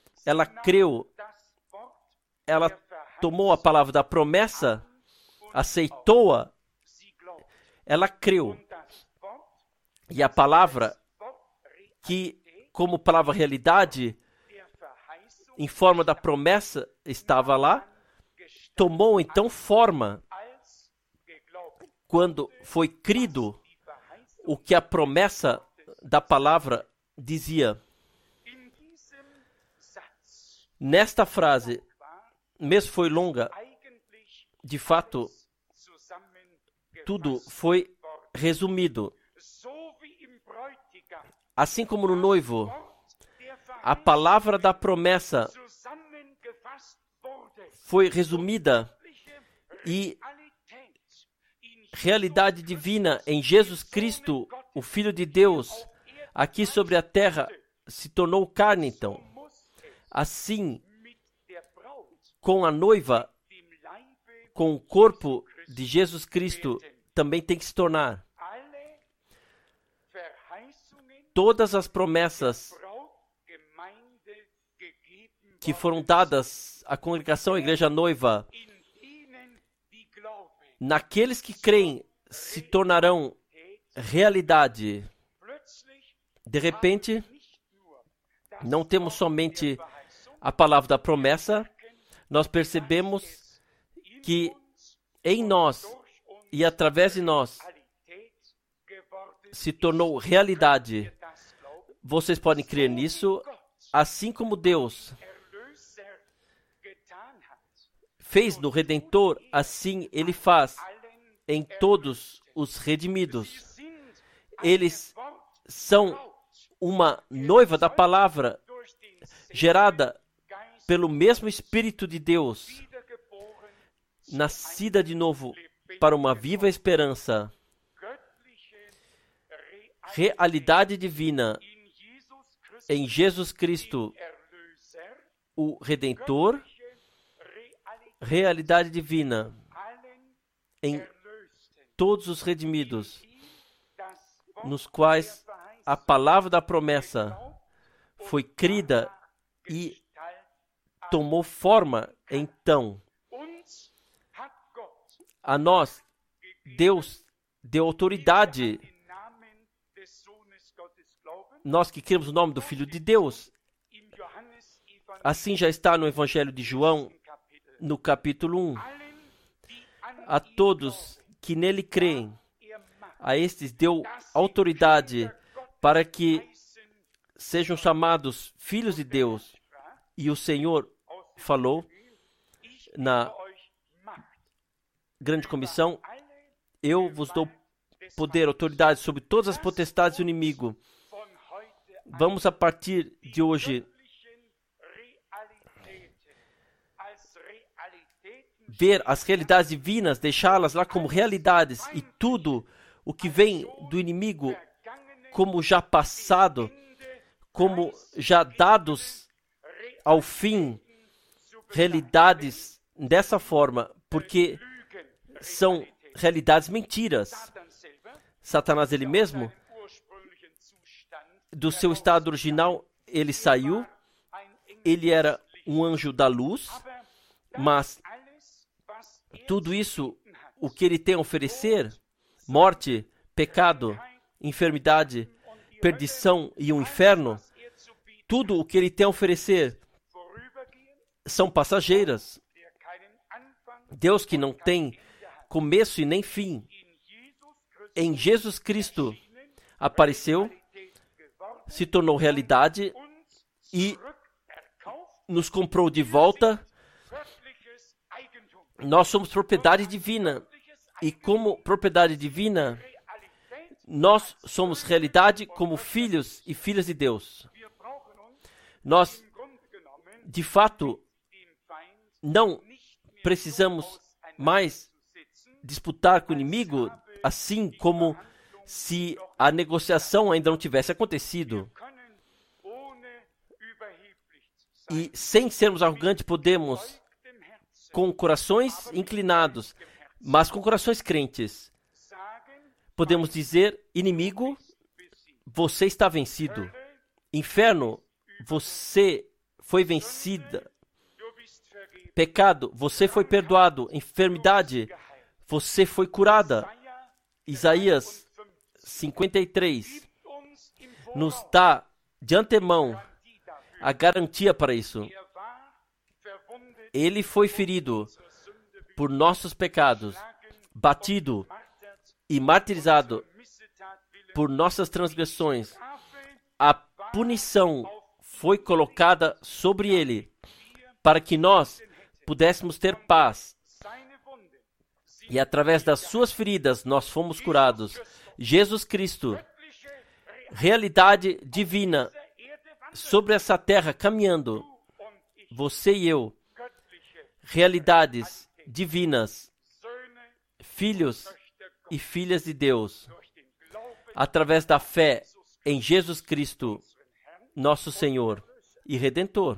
ela tomou a palavra da promessa, aceitou-a, ela creu. E a palavra que, como palavra realidade, em forma da promessa, estava lá, tomou então forma quando foi crido o que a promessa da palavra dizia. Nesta frase, mesmo foi longa, de fato, tudo foi resumido. Assim como no noivo, a palavra da promessa foi resumida e realidade divina em Jesus Cristo, o Filho de Deus, aqui sobre a terra, se tornou carne, então. Assim, com a noiva, com o corpo de Jesus Cristo, também tem que se tornar. Todas as promessas que foram dadas à congregação, à igreja noiva, naqueles que creem, se tornarão realidade. De repente, não temos somente a palavra da promessa, nós percebemos que em nós e através de nós se tornou realidade. Vocês podem crer nisso, assim como Deus fez no Redentor, assim Ele faz em todos os redimidos. Eles são uma noiva da palavra, gerada pelo mesmo Espírito de Deus, nascida de novo para uma viva esperança. Realidade divina em Jesus Cristo, o Redentor, realidade divina em todos os redimidos. nos quais a palavra da promessa foi crida e tomou forma. Então, a nós, Deus deu autoridade. Nós que cremos no nome do Filho de Deus. Assim já está no Evangelho de João, no capítulo 1. A todos que nele creem, a estes deu autoridade para que sejam chamados filhos de Deus. E o Senhor falou na grande comissão: eu vos dou poder, autoridade sobre todas as potestades do inimigo. Vamos, a partir de hoje, ver as realidades divinas, deixá-las lá como realidades, e tudo o que vem do inimigo como já passado, como já dados ao fim, realidades dessa forma, porque são realidades mentiras. Satanás, ele mesmo, do seu estado original, ele saiu, ele era um anjo da luz, mas tudo isso, o que ele tem a oferecer, morte, pecado, enfermidade, perdição e um inferno, tudo o que ele tem a oferecer são passageiras. Deus, que não tem começo e nem fim, em Jesus Cristo apareceu, se tornou realidade e nos comprou de volta. Nós somos propriedade divina, e como propriedade divina, nós somos realidade como filhos e filhas de Deus. Nós, de fato, não precisamos mais disputar com o inimigo, assim como se a negociação ainda não tivesse acontecido. E sem sermos arrogantes, podemos, com corações inclinados, mas com corações crentes, podemos dizer: inimigo, você está vencido. Inferno, você foi vencida. Pecado, você foi perdoado. Enfermidade, você foi curada. Isaías 53 nos dá de antemão a garantia para isso. Ele foi ferido por nossos pecados, batido e martirizado por nossas transgressões. A punição foi colocada sobre ele para que nós pudéssemos ter paz. E através das suas feridas nós fomos curados. Jesus Cristo, realidade divina sobre essa terra caminhando. Você e eu, realidades divinas, filhos e filhas de Deus, através da fé em Jesus Cristo, nosso Senhor e Redentor.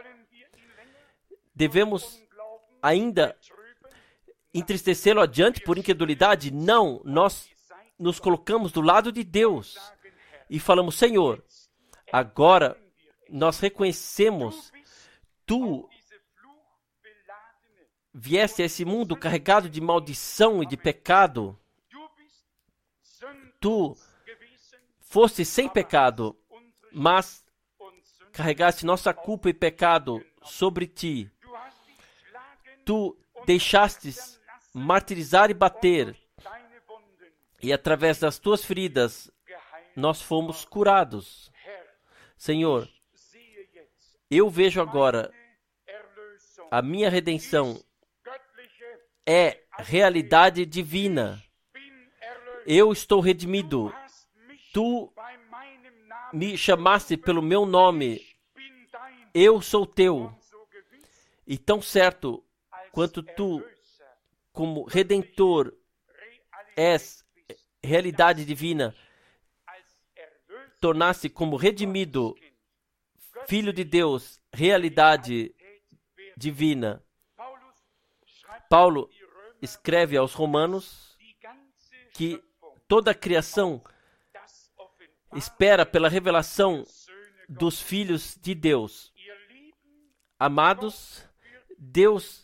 Devemos ainda entristecê-lo adiante por incredulidade? Não, nós nos colocamos do lado de Deus e falamos: Senhor, agora nós reconhecemos, Tu vieste a esse mundo carregado de maldição e de pecado. Tu foste sem pecado, mas carregaste nossa culpa e pecado sobre Ti. Tu deixastes martirizar e bater, e através das Tuas feridas nós fomos curados. Senhor, eu vejo agora a minha redenção é realidade divina. Eu estou redimido. Tu me chamaste pelo meu nome. Eu sou teu. E tão certo quanto tu, como Redentor, és realidade divina, tornaste como redimido, Filho de Deus, realidade divina. Paulo escreve aos Romanos que toda a criação espera pela revelação dos filhos de Deus. Amados, Deus,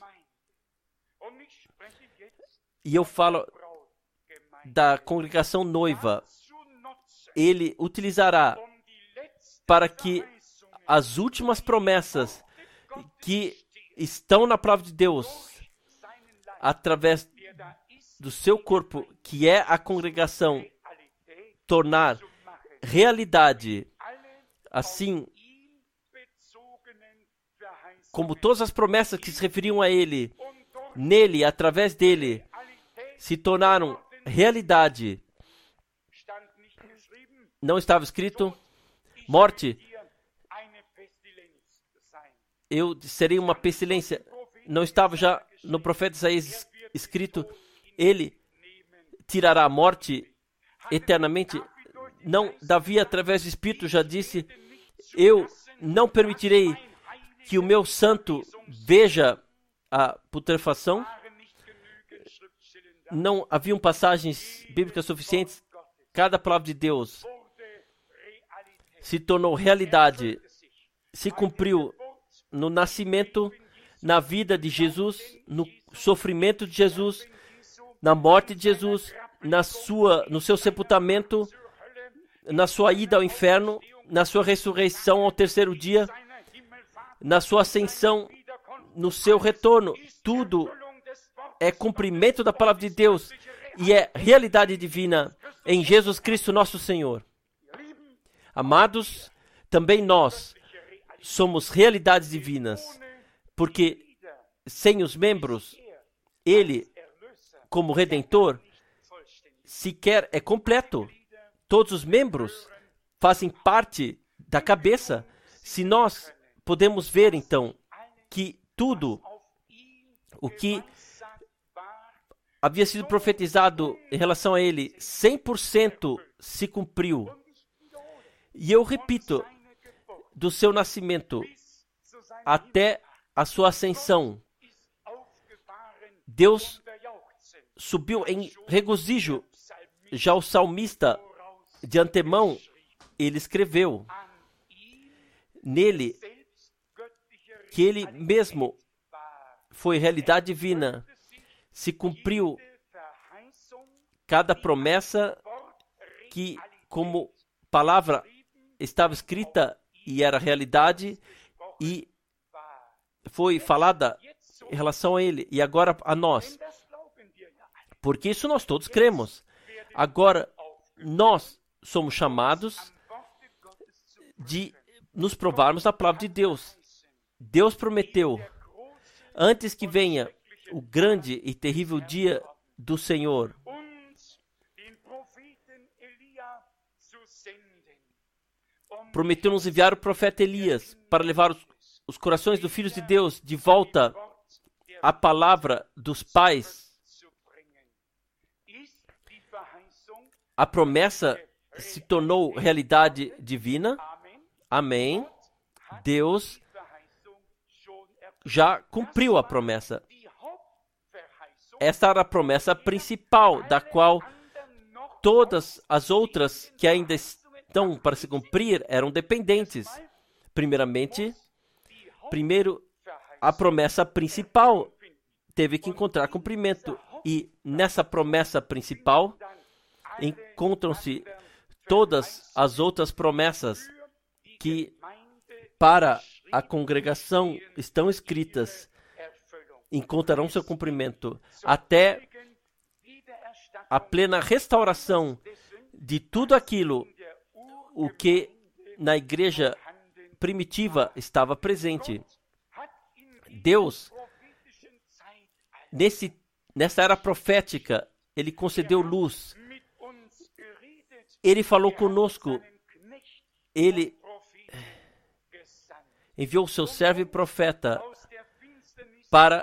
e eu falo da congregação noiva, Ele utilizará para que as últimas promessas que estão na palavra de Deus, através do seu corpo, que é a congregação, tornar realidade, assim como todas as promessas que se referiam a Ele, nele, através dele, se tornaram realidade. Não estava escrito: morte, eu serei uma pestilência. Não estava já no profeta Isaías escrito: ele tirará a morte eternamente? Não, Davi, através do Espírito, já disse: eu não permitirei que o meu santo veja a putrefação. Não haviam passagens bíblicas suficientes. Cada palavra de Deus se tornou realidade, se cumpriu no nascimento, na vida de Jesus, no sofrimento de Jesus, na morte de Jesus, no seu sepultamento, na sua ida ao inferno, na sua ressurreição ao terceiro dia, na sua ascensão, no seu retorno. Tudo é cumprimento da palavra de Deus e é realidade divina em Jesus Cristo nosso Senhor. Amados, também nós somos realidades divinas, porque sem os membros, Ele, como Redentor, sequer é completo. Todos os membros fazem parte da cabeça. Se nós podemos ver, então, que tudo o que havia sido profetizado em relação a Ele, 100% se cumpriu. E eu repito, do seu nascimento até a sua ascensão, Deus subiu em regozijo. Já o salmista, de antemão, ele escreveu nele que ele mesmo foi realidade divina. Se cumpriu cada promessa que, como palavra, estava escrita e era realidade e foi falada em relação a Ele e agora a nós. Porque isso nós todos cremos. Agora, nós somos chamados de nos provarmos da palavra de Deus. Deus prometeu, antes que venha o grande e terrível dia do Senhor, prometeu nos enviar o profeta Elias para levar os corações dos filhos de Deus de volta à palavra dos pais. A promessa se tornou realidade divina. Amém. Deus já cumpriu a promessa. Esta era a promessa principal, da qual todas as outras que ainda estão para se cumprir eram dependentes. Primeiro, a promessa principal teve que encontrar cumprimento. E nessa promessa principal encontram-se todas as outras promessas que para a congregação estão escritas, encontrarão seu cumprimento até a plena restauração de tudo aquilo o que na igreja primitiva estava presente. Deus, nessa era profética, Ele concedeu luz. Ele falou conosco. Ele enviou o seu servo e profeta para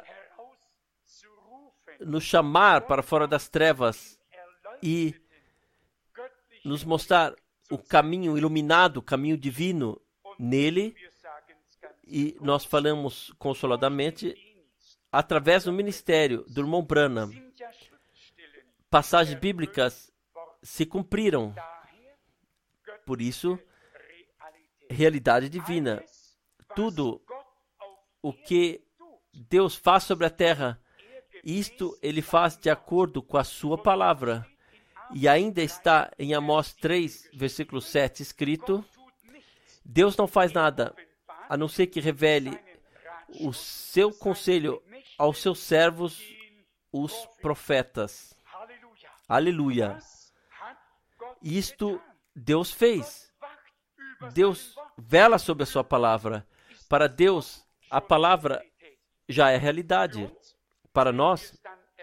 nos chamar para fora das trevas e nos mostrar o caminho iluminado, o caminho divino nele. E nós falamos consoladamente através do ministério do irmão Branham. Passagens bíblicas se cumpriram. Por isso, realidade divina. Tudo o que Deus faz sobre a terra, isto Ele faz de acordo com a sua palavra. E ainda está em Amós 3, versículo 7, escrito: Deus não faz nada, a não ser que revele o seu conselho aos seus servos, os profetas. Aleluia! Isto Deus fez. Deus vela sobre a sua palavra. Para Deus, a palavra já é realidade. Para nós,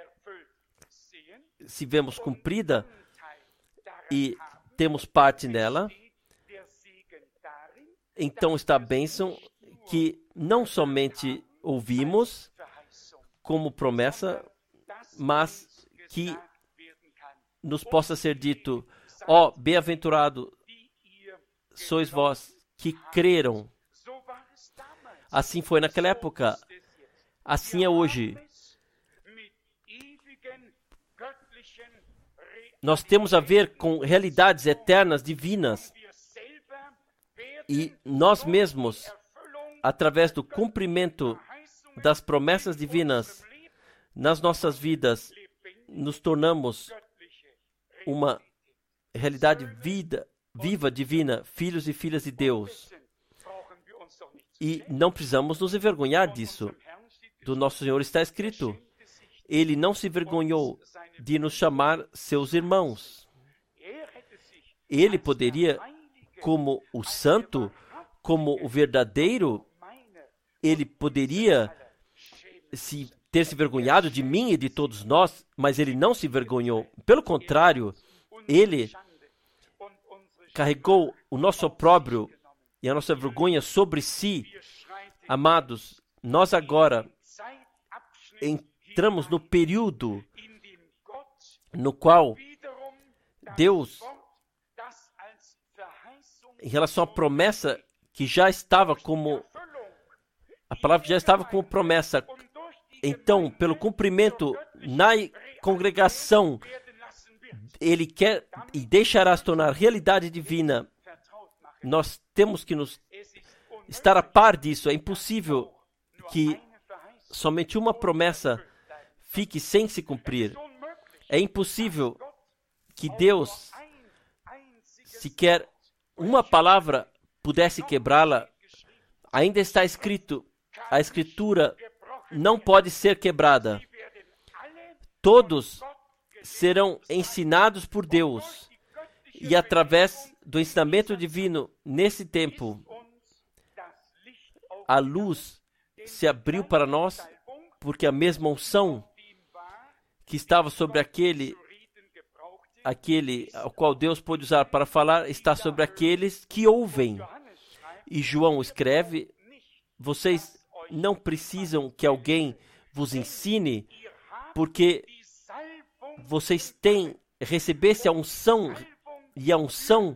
se vemos cumprida e temos parte nela, então está a bênção que não somente ouvimos como promessa, mas que nos possa ser dito: ó, bem-aventurado sois vós que creram. Assim foi naquela época, assim é hoje. Nós temos a ver com realidades eternas, divinas, e nós mesmos, através do cumprimento das promessas divinas nas nossas vidas, nos tornamos uma realidade viva, divina, filhos e filhas de Deus. E não precisamos nos envergonhar disso. Do nosso Senhor está escrito: Ele não se envergonhou de nos chamar seus irmãos. Ele poderia, como o santo, como o verdadeiro, ele poderia ter se envergonhado de mim e de todos nós, mas ele não se envergonhou. Pelo contrário, ele carregou o nosso opróbrio e a nossa vergonha sobre si. Amados, nós agora entramos no período no qual Deus, em relação à promessa que já estava como, a palavra já estava como promessa, então, pelo cumprimento na congregação, Ele quer e deixará se tornar realidade divina. Nós temos que estar a par disso. É impossível que somente uma promessa fique sem se cumprir. É impossível que Deus, sequer uma palavra, pudesse quebrá-la. Ainda está escrito, a Escritura não pode ser quebrada. Todos serão ensinados por Deus. E através do ensinamento divino, nesse tempo, a luz se abriu para nós, porque a mesma unção que estava sobre aquele ao qual Deus pôde usar para falar, está sobre aqueles que ouvem. E João escreve: vocês não precisam que alguém vos ensine, porque vocês recebesse a unção, e a unção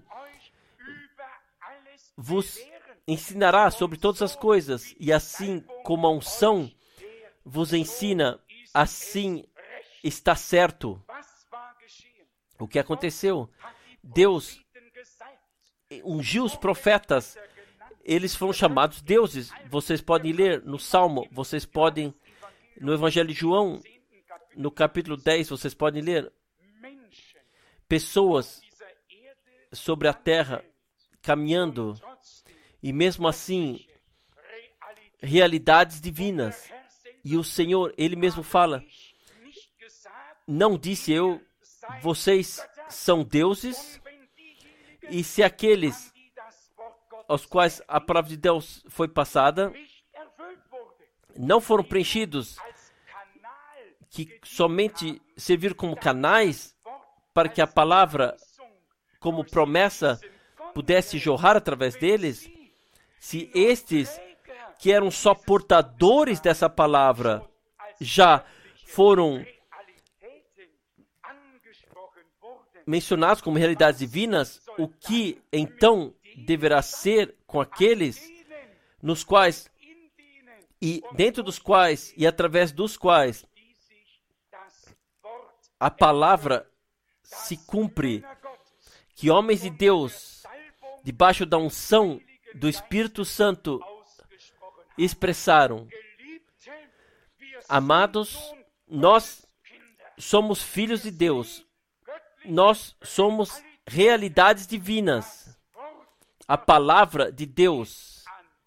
vos ensinará sobre todas as coisas, e assim como a unção vos ensina, assim está certo. O que aconteceu? Deus ungiu os profetas, eles foram chamados deuses. Vocês podem ler no Salmo, vocês podem, no Evangelho de João, no capítulo 10, vocês podem ler pessoas sobre a terra caminhando, e mesmo assim, realidades divinas. E o Senhor, Ele mesmo fala: não disse eu, vocês são deuses? E se aqueles aos quais a palavra de Deus foi passada não foram preenchidos, que somente serviram como canais para que a palavra, como promessa, pudesse jorrar através deles, se estes, que eram só portadores dessa palavra, já foram mencionados como realidades divinas, o que então deverá ser com aqueles nos quais, e dentro dos quais, e através dos quais a palavra se cumpre, que homens de Deus debaixo da unção do Espírito Santo, expressaram: amados, nós somos filhos de Deus. Nós somos realidades divinas. A palavra de Deus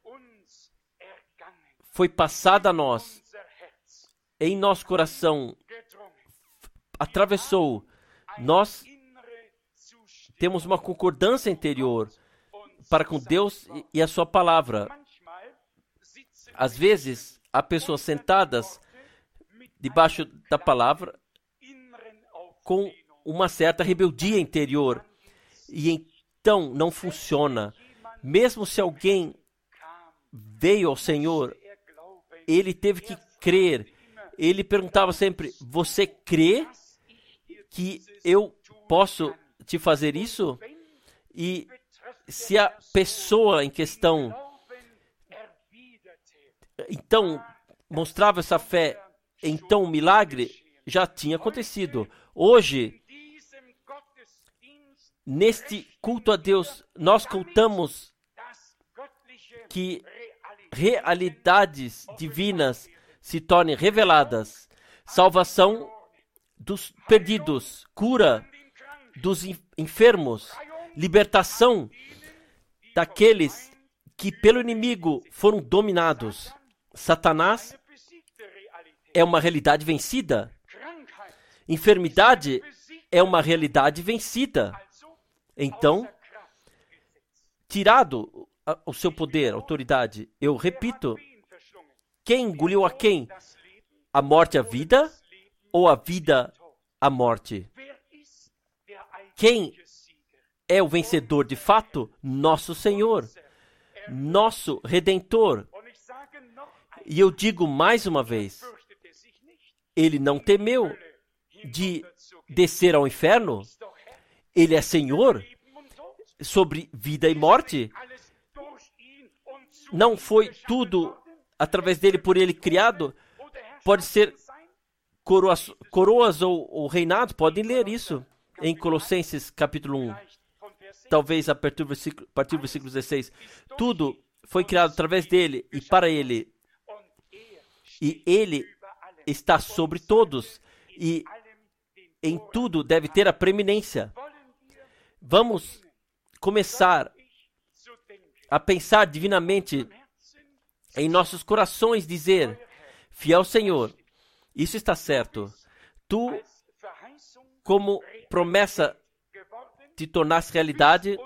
foi passada a nós, em nosso coração, atravessou. Nós temos uma concordância interior para com Deus e a sua palavra. Às vezes, há pessoas sentadas debaixo da palavra com uma certa rebeldia interior. E então não funciona. Mesmo se alguém veio ao Senhor, ele teve que crer. Ele perguntava sempre: você crê que eu posso te fazer isso? E se a pessoa em questão então mostrava essa fé, então o milagre já tinha acontecido. Hoje, neste culto a Deus, nós cultamos que realidades divinas se tornem reveladas. Salvação dos perdidos, cura dos enfermos, libertação daqueles que pelo inimigo foram dominados. Satanás é uma realidade vencida. Enfermidade é uma realidade vencida. Então, tirado o seu poder, autoridade, eu repito, quem engoliu a quem? A morte a vida ou a vida a morte? Quem é o vencedor de fato? Nosso Senhor, nosso Redentor. E eu digo mais uma vez, ele não temeu de descer ao inferno. Ele é Senhor sobre vida e morte. Não foi tudo através dele, por ele criado. Pode ser coroas ou reinados. Podem ler isso em Colossenses capítulo 1. Talvez a partir do versículo 16. Tudo foi criado através dele e para ele. E ele está sobre todos. E em tudo deve ter a preeminência. Vamos começar a pensar divinamente em nossos corações, dizer: fiel Senhor, isso está certo. Tu, como promessa, te tornaste realidade,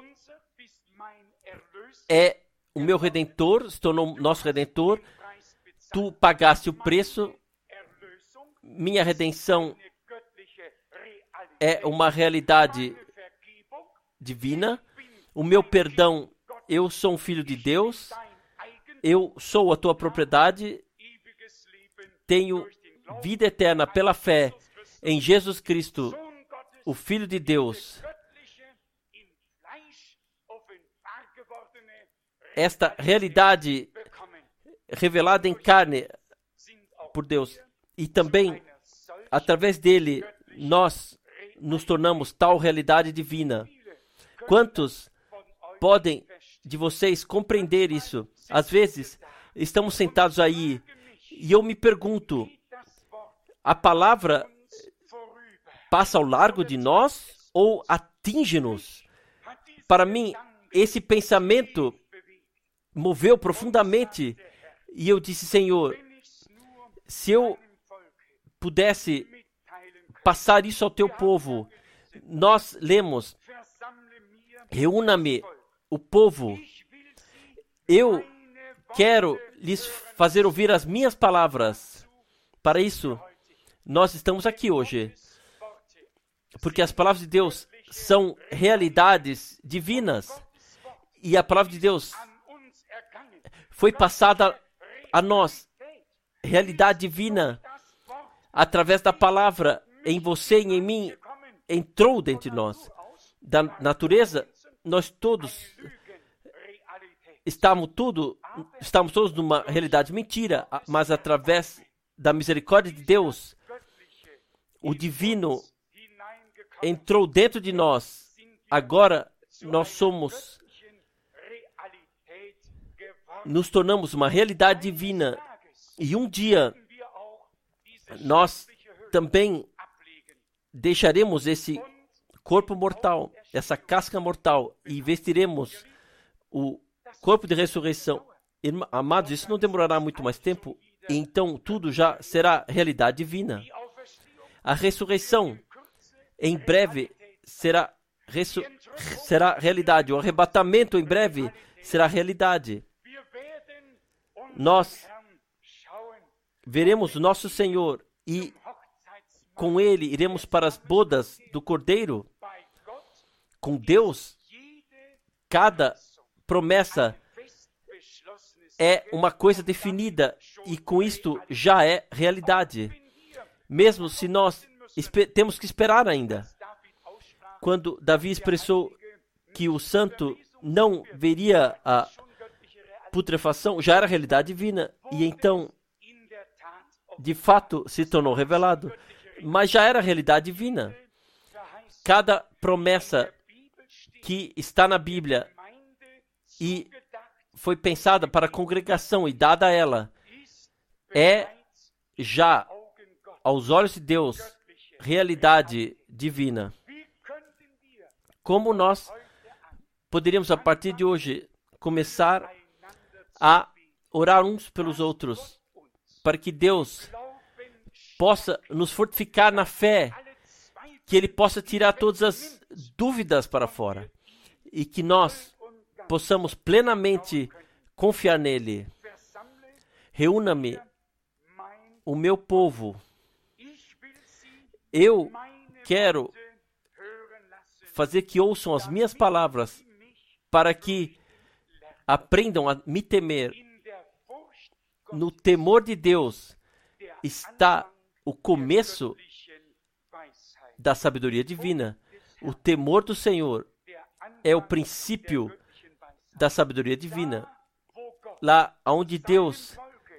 é o meu Redentor, se tornou nosso Redentor. Tu pagaste o preço, minha redenção é uma realidade divina. O meu perdão, eu sou um filho de Deus, eu sou a tua propriedade, tenho vida eterna pela fé em Jesus Cristo, o Filho de Deus. Esta realidade revelada em carne por Deus. E também, através dele, nós nos tornamos tal realidade divina. Quantos podem de vocês compreender isso? Às vezes, estamos sentados aí e eu me pergunto, a palavra passa ao largo de nós ou atinge-nos? Para mim, esse pensamento moveu profundamente e eu disse: Senhor, se eu pudesse passar isso ao teu povo. Nós lemos: reúna-me o povo, eu quero lhes fazer ouvir as minhas palavras. Para isso, nós estamos aqui hoje, porque as palavras de Deus são realidades divinas, e a palavra de Deus foi passada a nós, realidade divina, através da palavra, em você e em mim, entrou dentro de nós. Da natureza, nós todos estamos todos numa realidade mentira, mas através da misericórdia de Deus, o divino entrou dentro de nós. Agora nós somos nos tornamos uma realidade divina. E um dia nós também deixaremos esse corpo mortal, essa casca mortal, e vestiremos o corpo de ressurreição. Amados, isso não demorará muito mais tempo, então tudo já será realidade divina. A ressurreição em breve será realidade. O arrebatamento em breve será realidade. Nós veremos o nosso Senhor e com Ele iremos para as bodas do Cordeiro. Com Deus, cada promessa é uma coisa definida e com isto já é realidade. Mesmo se nós temos que esperar ainda. Quando Davi expressou que o santo não veria a putrefação, já era realidade divina. E então, de fato, se tornou revelado. Mas já era realidade divina. Cada promessa que está na Bíblia e foi pensada para a congregação e dada a ela, é já, aos olhos de Deus, realidade divina. Como nós poderíamos, a partir de hoje, começar a orar uns pelos outros, para que Deus possa nos fortificar na fé, que Ele possa tirar todas as dúvidas para fora e que nós possamos plenamente confiar nele. Reúna-me, o meu povo. Eu quero fazer que ouçam as minhas palavras para que aprendam a me temer. No temor de Deus está o começo da sabedoria divina. O temor do Senhor é o princípio da sabedoria divina. Lá onde Deus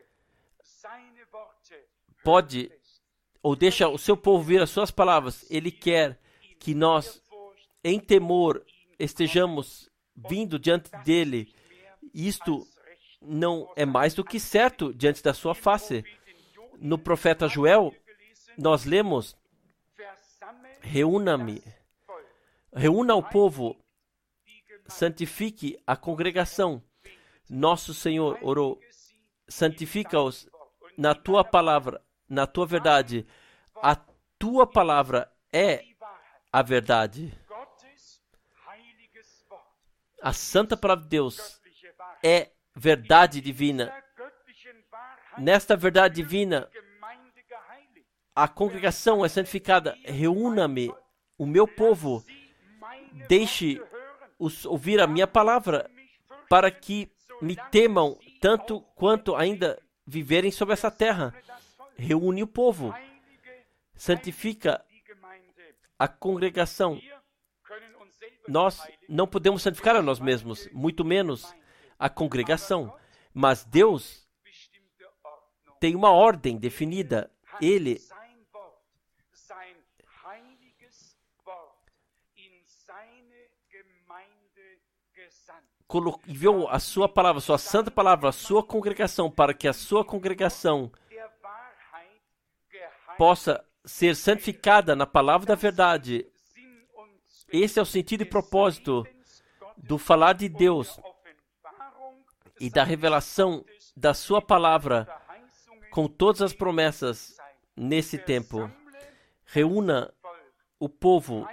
pode ou deixa o seu povo ver as suas palavras, Ele quer que nós, em temor, estejamos vindo diante dEle. Isto não é mais do que certo diante da sua face. No profeta Joel, nós lemos: reúna-me, reúna o povo, santifique a congregação. Nosso Senhor orou: santifica-os na tua palavra, na tua verdade. A tua palavra é a verdade. A santa palavra de Deus é verdade divina. Nesta verdade divina, a congregação é santificada. Reúna-me, o meu povo, deixe-os ouvir a minha palavra, para que me temam tanto quanto ainda viverem sobre essa terra. Reúne o povo, santifica a congregação. Nós não podemos santificar a nós mesmos, muito menos a congregação. Mas Deus tem uma ordem definida. Ele enviou a sua palavra, a sua santa palavra, a sua congregação, para que a sua congregação possa ser santificada na palavra da verdade. Esse é o sentido e propósito do falar de Deus e da revelação da sua palavra com todas as promessas nesse tempo. Reúna o povo,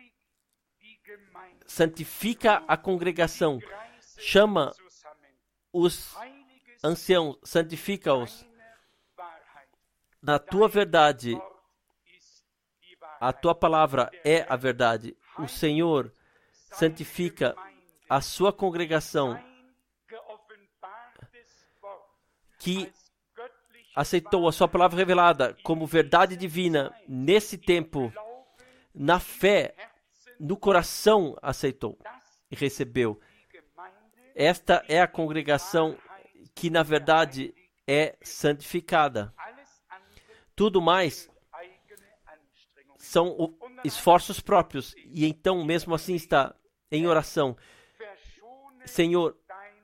santifica a congregação, chama os anciãos, santifica-os na tua verdade. A tua palavra é a verdade. O Senhor santifica a sua congregação, que aceitou a sua palavra revelada como verdade divina nesse tempo, na fé, no coração aceitou e recebeu. Esta é a congregação que, na verdade, é santificada. Tudo mais são esforços próprios. E então, mesmo assim, está em oração: Senhor,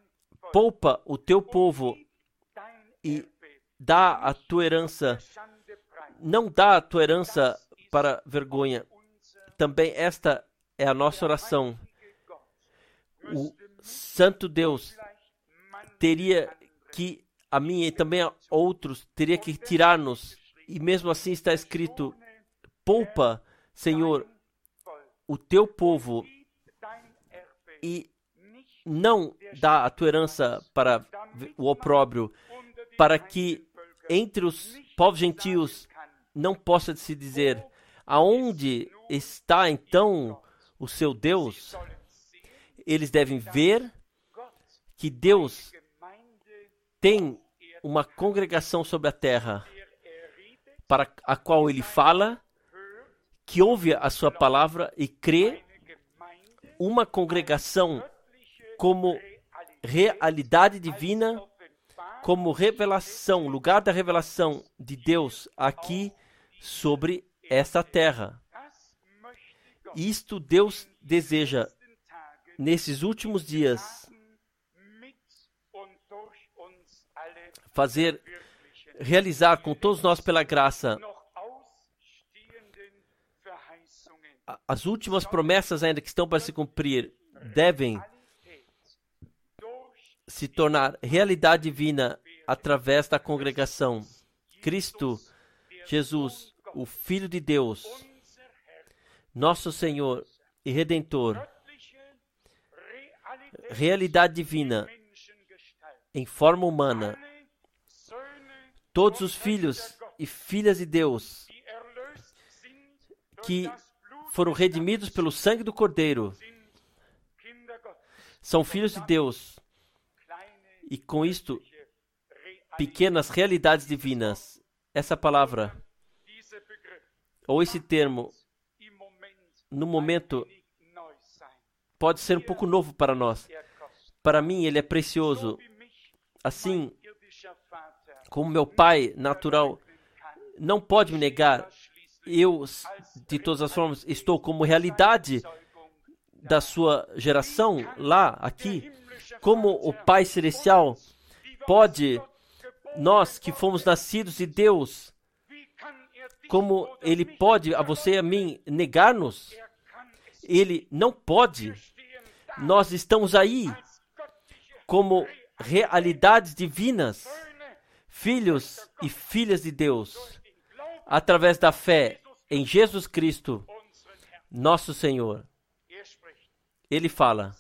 poupa o teu povo e dá a tua herança, não dá a tua herança para vergonha. Também esta é a nossa oração. O Santo Deus teria que, a mim e também a outros, teria que tirar-nos. E mesmo assim está escrito, poupa, Senhor, o teu povo e não dá a tua herança para o opróbrio, para que entre os povos gentios não possa se dizer, aonde está então o seu Deus? Eles devem ver que Deus tem uma congregação sobre a terra, para a qual Ele fala, que ouve a sua palavra e crê, uma congregação como realidade divina, como revelação, lugar da revelação de Deus aqui sobre esta terra. Isto Deus deseja nesses últimos dias fazer, realizar com todos nós pela graça as últimas promessas ainda que estão para se cumprir, devem se tornar realidade divina através da congregação. Cristo Jesus, o Filho de Deus, nosso Senhor e Redentor, realidade divina em forma humana. Todos os filhos e filhas de Deus que foram redimidos pelo sangue do Cordeiro são filhos de Deus. E com isto, pequenas realidades divinas. Essa palavra, ou esse termo, no momento, pode ser um pouco novo para nós. Para mim, ele é precioso. Assim, como meu pai natural não pode me negar, eu, de todas as formas, estou como realidade da sua geração, lá, aqui. Como o Pai Celestial pode, nós que fomos nascidos de Deus, como Ele pode, a você e a mim, negar-nos? Ele não pode. Nós estamos aí como realidades divinas, filhos e filhas de Deus, através da fé em Jesus Cristo, nosso Senhor. Ele fala,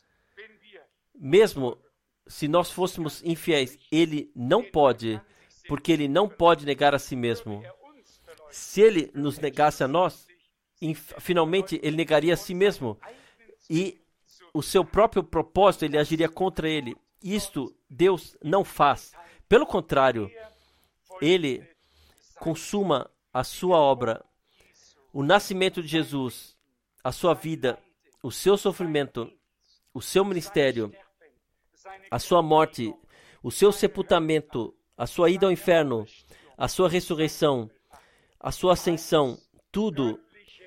mesmo se nós fôssemos infiéis, Ele não pode, porque Ele não pode negar a si mesmo. Se Ele nos negasse a nós, finalmente Ele negaria a si mesmo. E o seu próprio propósito, Ele agiria contra Ele. Isto Deus não faz. Pelo contrário, Ele consuma a sua obra, o nascimento de Jesus, a sua vida, o seu sofrimento, o seu ministério, a sua morte, o seu sepultamento, a sua ida ao inferno, a sua ressurreição, a sua ascensão, tudo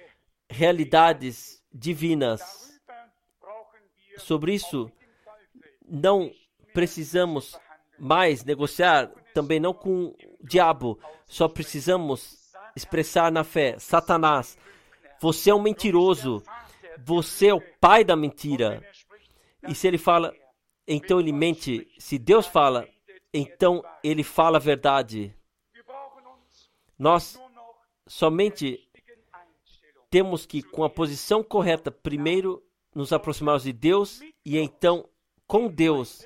realidades divinas. Sobre isso, não precisamos mais negociar, também não com o diabo, só precisamos expressar na fé. Satanás, você é um mentiroso, você é o pai da mentira. E se ele fala, então ele mente. Se Deus fala, então ele fala a verdade. Nós somente temos que, com a posição correta, primeiro nos aproximarmos de Deus e então, com Deus,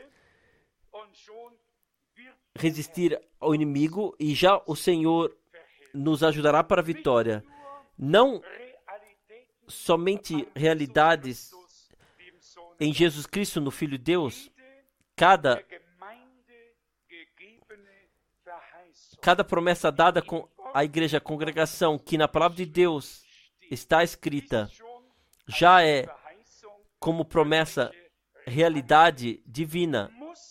resistir ao inimigo e já o Senhor nos ajudará para a vitória. Não somente realidades em Jesus Cristo, no Filho de Deus, cada promessa dada com a igreja, a congregação, que na palavra de Deus está escrita, já é como promessa, realidade divina.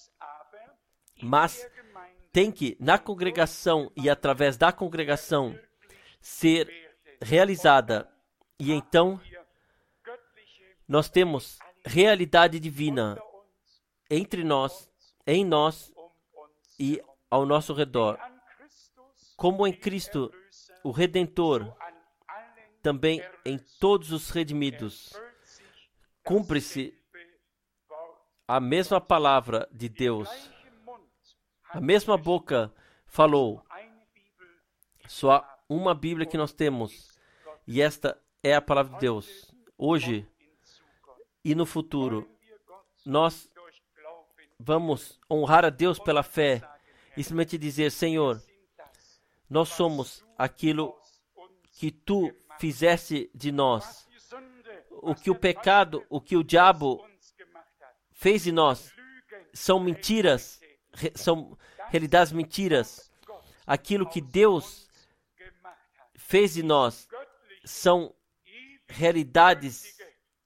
Mas tem que, na congregação e através da congregação, ser realizada. E então, nós temos realidade divina entre nós, em nós e ao nosso redor. Como em Cristo, o Redentor, também em todos os redimidos, cumpre-se a mesma palavra de Deus. A mesma boca falou. Só há uma Bíblia que nós temos, e esta é a palavra de Deus. Hoje e no futuro, nós vamos honrar a Deus pela fé e simplesmente dizer: Senhor, nós somos aquilo que Tu fizeste de nós. O que o pecado, o que o diabo fez de nós, são mentiras, são realidades mentiras. Aquilo que Deus fez de nós são realidades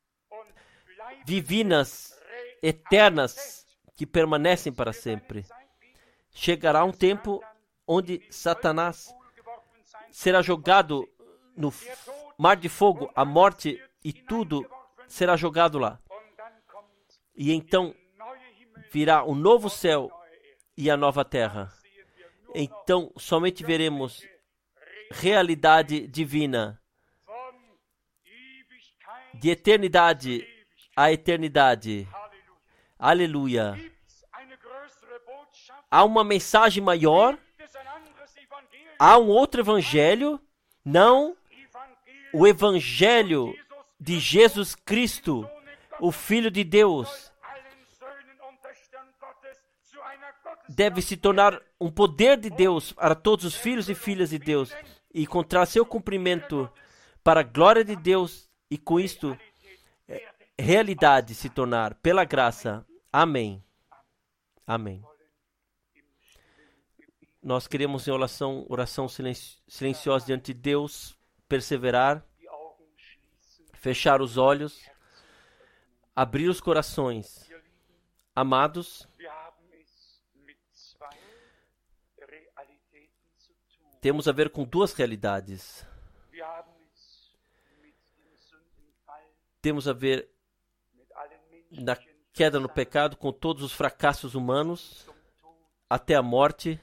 divinas, eternas, que permanecem para sempre. Chegará um tempo onde Satanás será jogado no mar de fogo, a morte e tudo será jogado lá. E então virá o novo céu e a nova terra. Então somente veremos realidade divina, de eternidade a eternidade. Aleluia. Há uma mensagem maior? Há um outro evangelho? Não. O evangelho de Jesus Cristo, o Filho de Deus, deve se tornar um poder de Deus para todos os filhos e filhas de Deus e encontrar seu cumprimento para a glória de Deus e com isto realidade se tornar pela graça. Amém. Amém. Nós queremos em oração silenciosa diante de Deus perseverar, fechar os olhos, abrir os corações. Amados, temos a ver com duas realidades. Temos a ver na queda no pecado com todos os fracassos humanos até a morte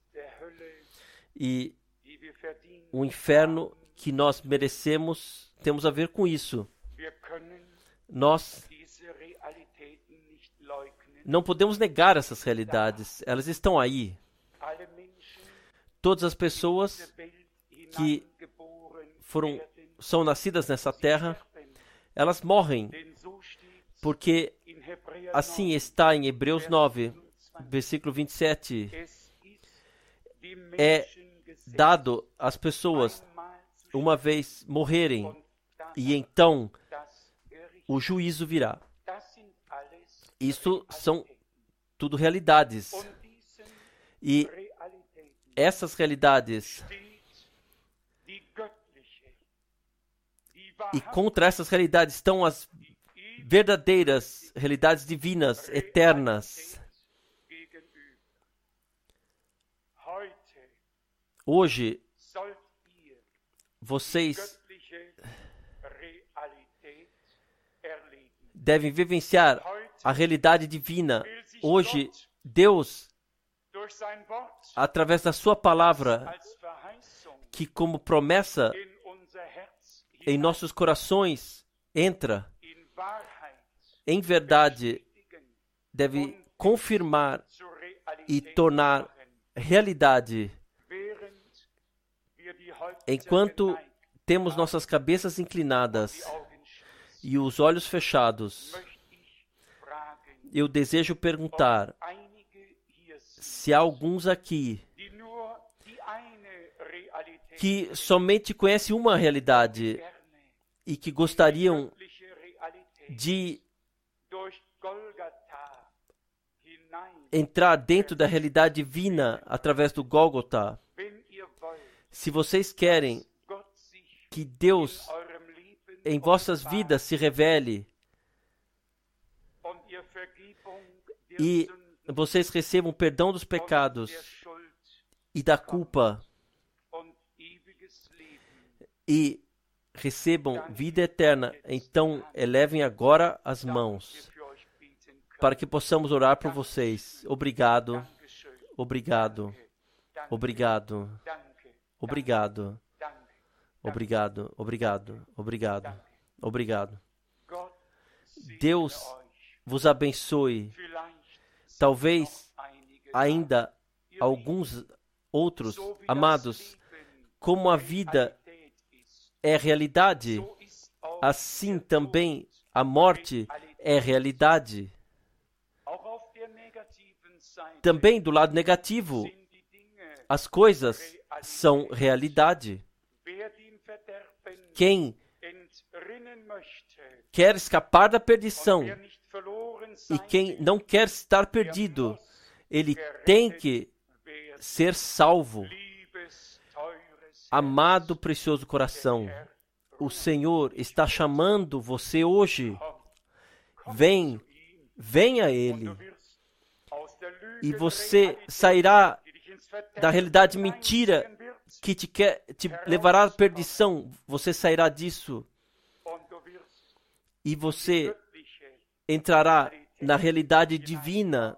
e o inferno que nós merecemos. Temos a ver com isso. Nós não podemos negar essas realidades. Elas estão aí. Todas as pessoas que são nascidas nessa terra, elas morrem, porque assim está em Hebreus 9, versículo 27, é dado às pessoas uma vez morrerem, e então o juízo virá. Isso são tudo realidades. E essas realidades, e contra essas realidades estão as verdadeiras realidades divinas, eternas. Hoje, vocês devem vivenciar a realidade divina. Hoje, Deus, através da sua palavra, que como promessa em nossos corações entra, em verdade, deve confirmar e tornar realidade. Enquanto temos nossas cabeças inclinadas e os olhos fechados, eu desejo perguntar se há alguns aqui que somente conhecem uma realidade e que gostariam de entrar dentro da realidade divina através do Gólgota. Se vocês querem que Deus em vossas vidas se revele e vocês recebam perdão dos pecados e da culpa e recebam vida eterna, então elevem agora as mãos para que possamos orar por vocês. Obrigado, obrigado, obrigado, obrigado, obrigado, obrigado, obrigado, obrigado. Deus vos abençoe. Talvez ainda alguns outros, amados, como a vida é realidade, assim também a morte é realidade. Também do lado negativo, as coisas são realidade. Quem quer escapar da perdição e quem não quer estar perdido, ele tem que ser salvo. Amado, precioso coração, o Senhor está chamando você hoje. Venha a Ele. E você sairá da realidade mentira que te levará à perdição. Você sairá disso. E você entrará na realidade divina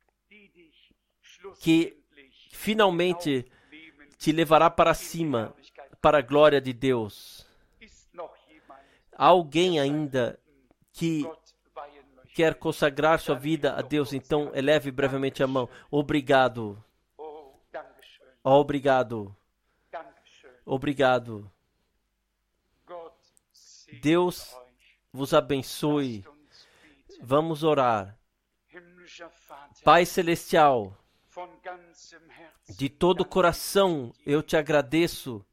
que finalmente te levará para cima, para a glória de Deus. Há alguém ainda que quer consagrar sua vida a Deus? Então eleve brevemente a mão. Obrigado. Oh, obrigado. Obrigado. Deus vos abençoe. Vamos orar. Pai Celestial, de todo o coração eu te agradeço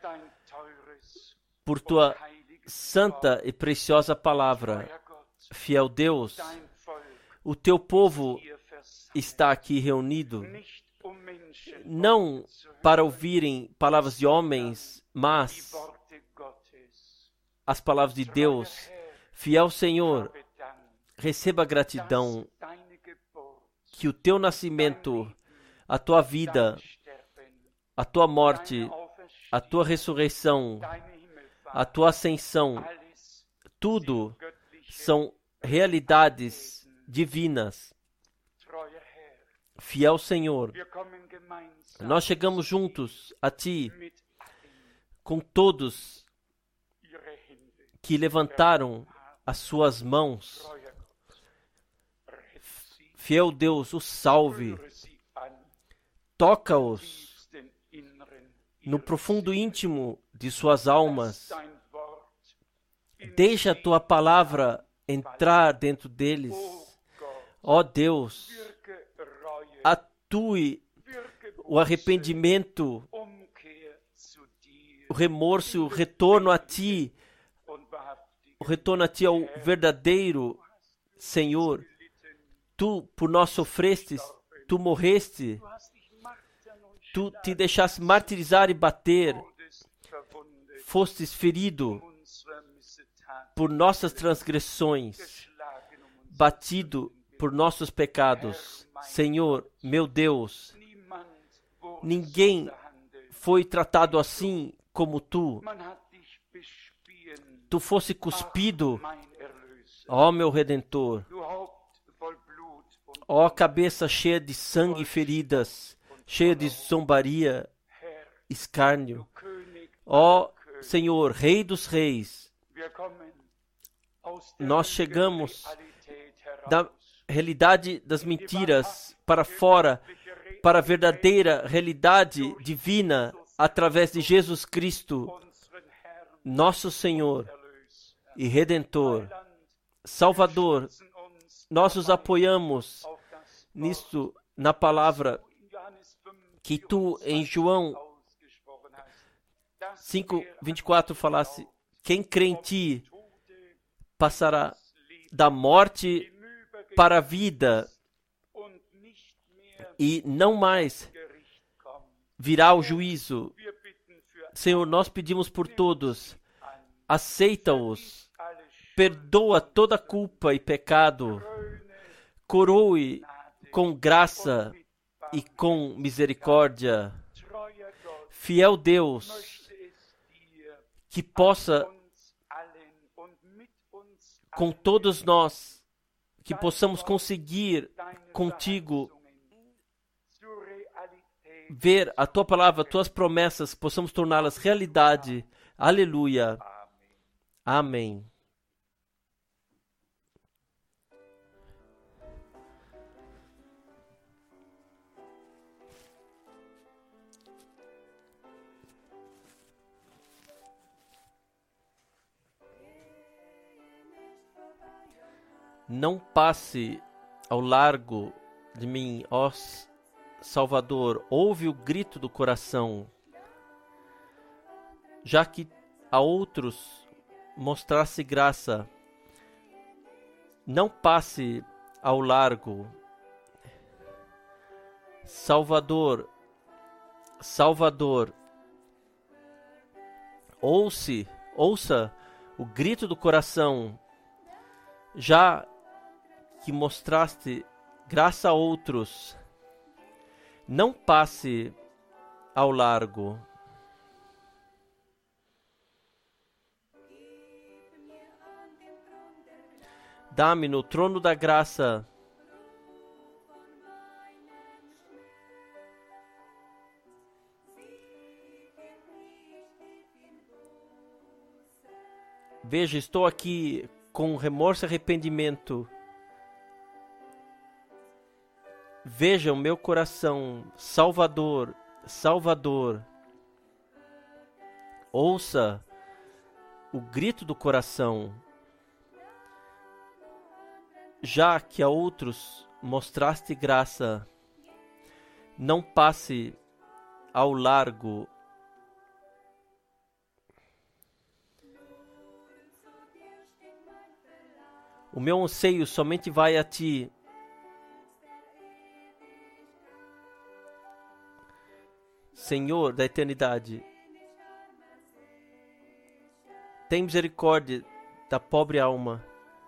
por tua santa e preciosa palavra. Fiel Deus, o teu povo está aqui reunido, não para ouvirem palavras de homens, mas as palavras de Deus. Fiel Senhor, receba gratidão que o teu nascimento, a tua vida, a tua morte, a tua ressurreição, a tua ascensão, tudo são realidades divinas. Fiel Senhor, nós chegamos juntos a Ti com todos que levantaram as suas mãos. Fiel Deus, os salve. Toca-os no profundo íntimo de suas almas. Deixa a tua palavra entrar dentro deles. Ó Deus, atue o arrependimento, o remorso, o retorno a Ti, ao verdadeiro Senhor. Tu por nós sofrestes, Tu morreste, Tu te deixaste martirizar e bater, fostes ferido por nossas transgressões, batido por nossos pecados. Senhor, meu Deus, ninguém foi tratado assim como Tu. Tu fosse cuspido, ó meu Redentor, ó cabeça cheia de sangue e feridas, cheia de zombaria, escárnio. Ó Senhor, Rei dos Reis, nós chegamos da realidade das mentiras para fora, para a verdadeira realidade divina através de Jesus Cristo, nosso Senhor e Redentor, Salvador. Nós nos apoiamos nisto, na palavra que Tu, em João 5:24, falasse: quem crê em Ti passará da morte para a vida e não mais virá o juízo. Senhor, nós pedimos por todos, aceita-os, perdoa toda culpa e pecado, coroe com graça e com misericórdia. Fiel Deus, que possa com todos nós que possamos conseguir contigo ver a tua palavra, tuas promessas, possamos torná-las realidade. Aleluia. Amém. Não passe ao largo de mim, ó Salvador. Ouve o grito do coração, já que a outros mostrasse graça. Não passe ao largo. Salvador, Salvador, ouça o grito do coração, já que mostraste graça a outros. Não passe ao largo. Dá-me no trono da graça veja, estou aqui com remorso e arrependimento. Veja o meu coração, Salvador, Salvador. Ouça o grito do coração, já que a outros mostraste graça. Não passe ao largo. O meu anseio somente vai a ti. Senhor da eternidade, tem misericórdia da pobre alma,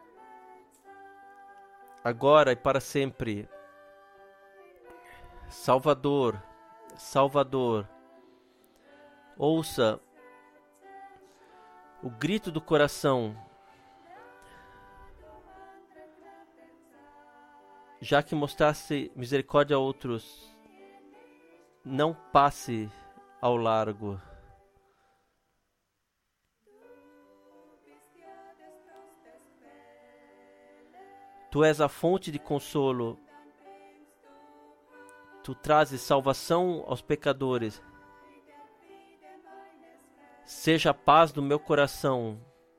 agora e para sempre. Salvador, Salvador, ouça o grito do coração, já que mostraste misericórdia a outros. Não passe ao largo. Tu és a fonte de consolo. Tu trazes salvação aos pecadores. Seja a paz do meu coração.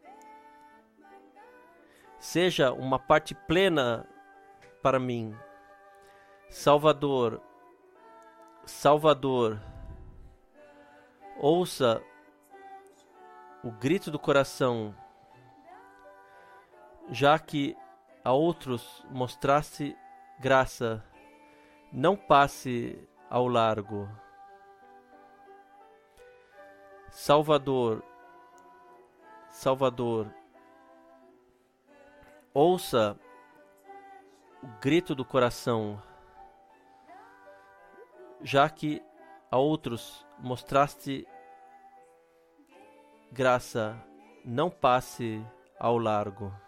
Seja uma parte plena para mim. Salvador, Salvador, ouça o grito do coração, já que a outros mostraste graça. Não passe ao largo. Salvador, Salvador, ouça o grito do coração, já que a outros mostraste graça. Não passe ao largo.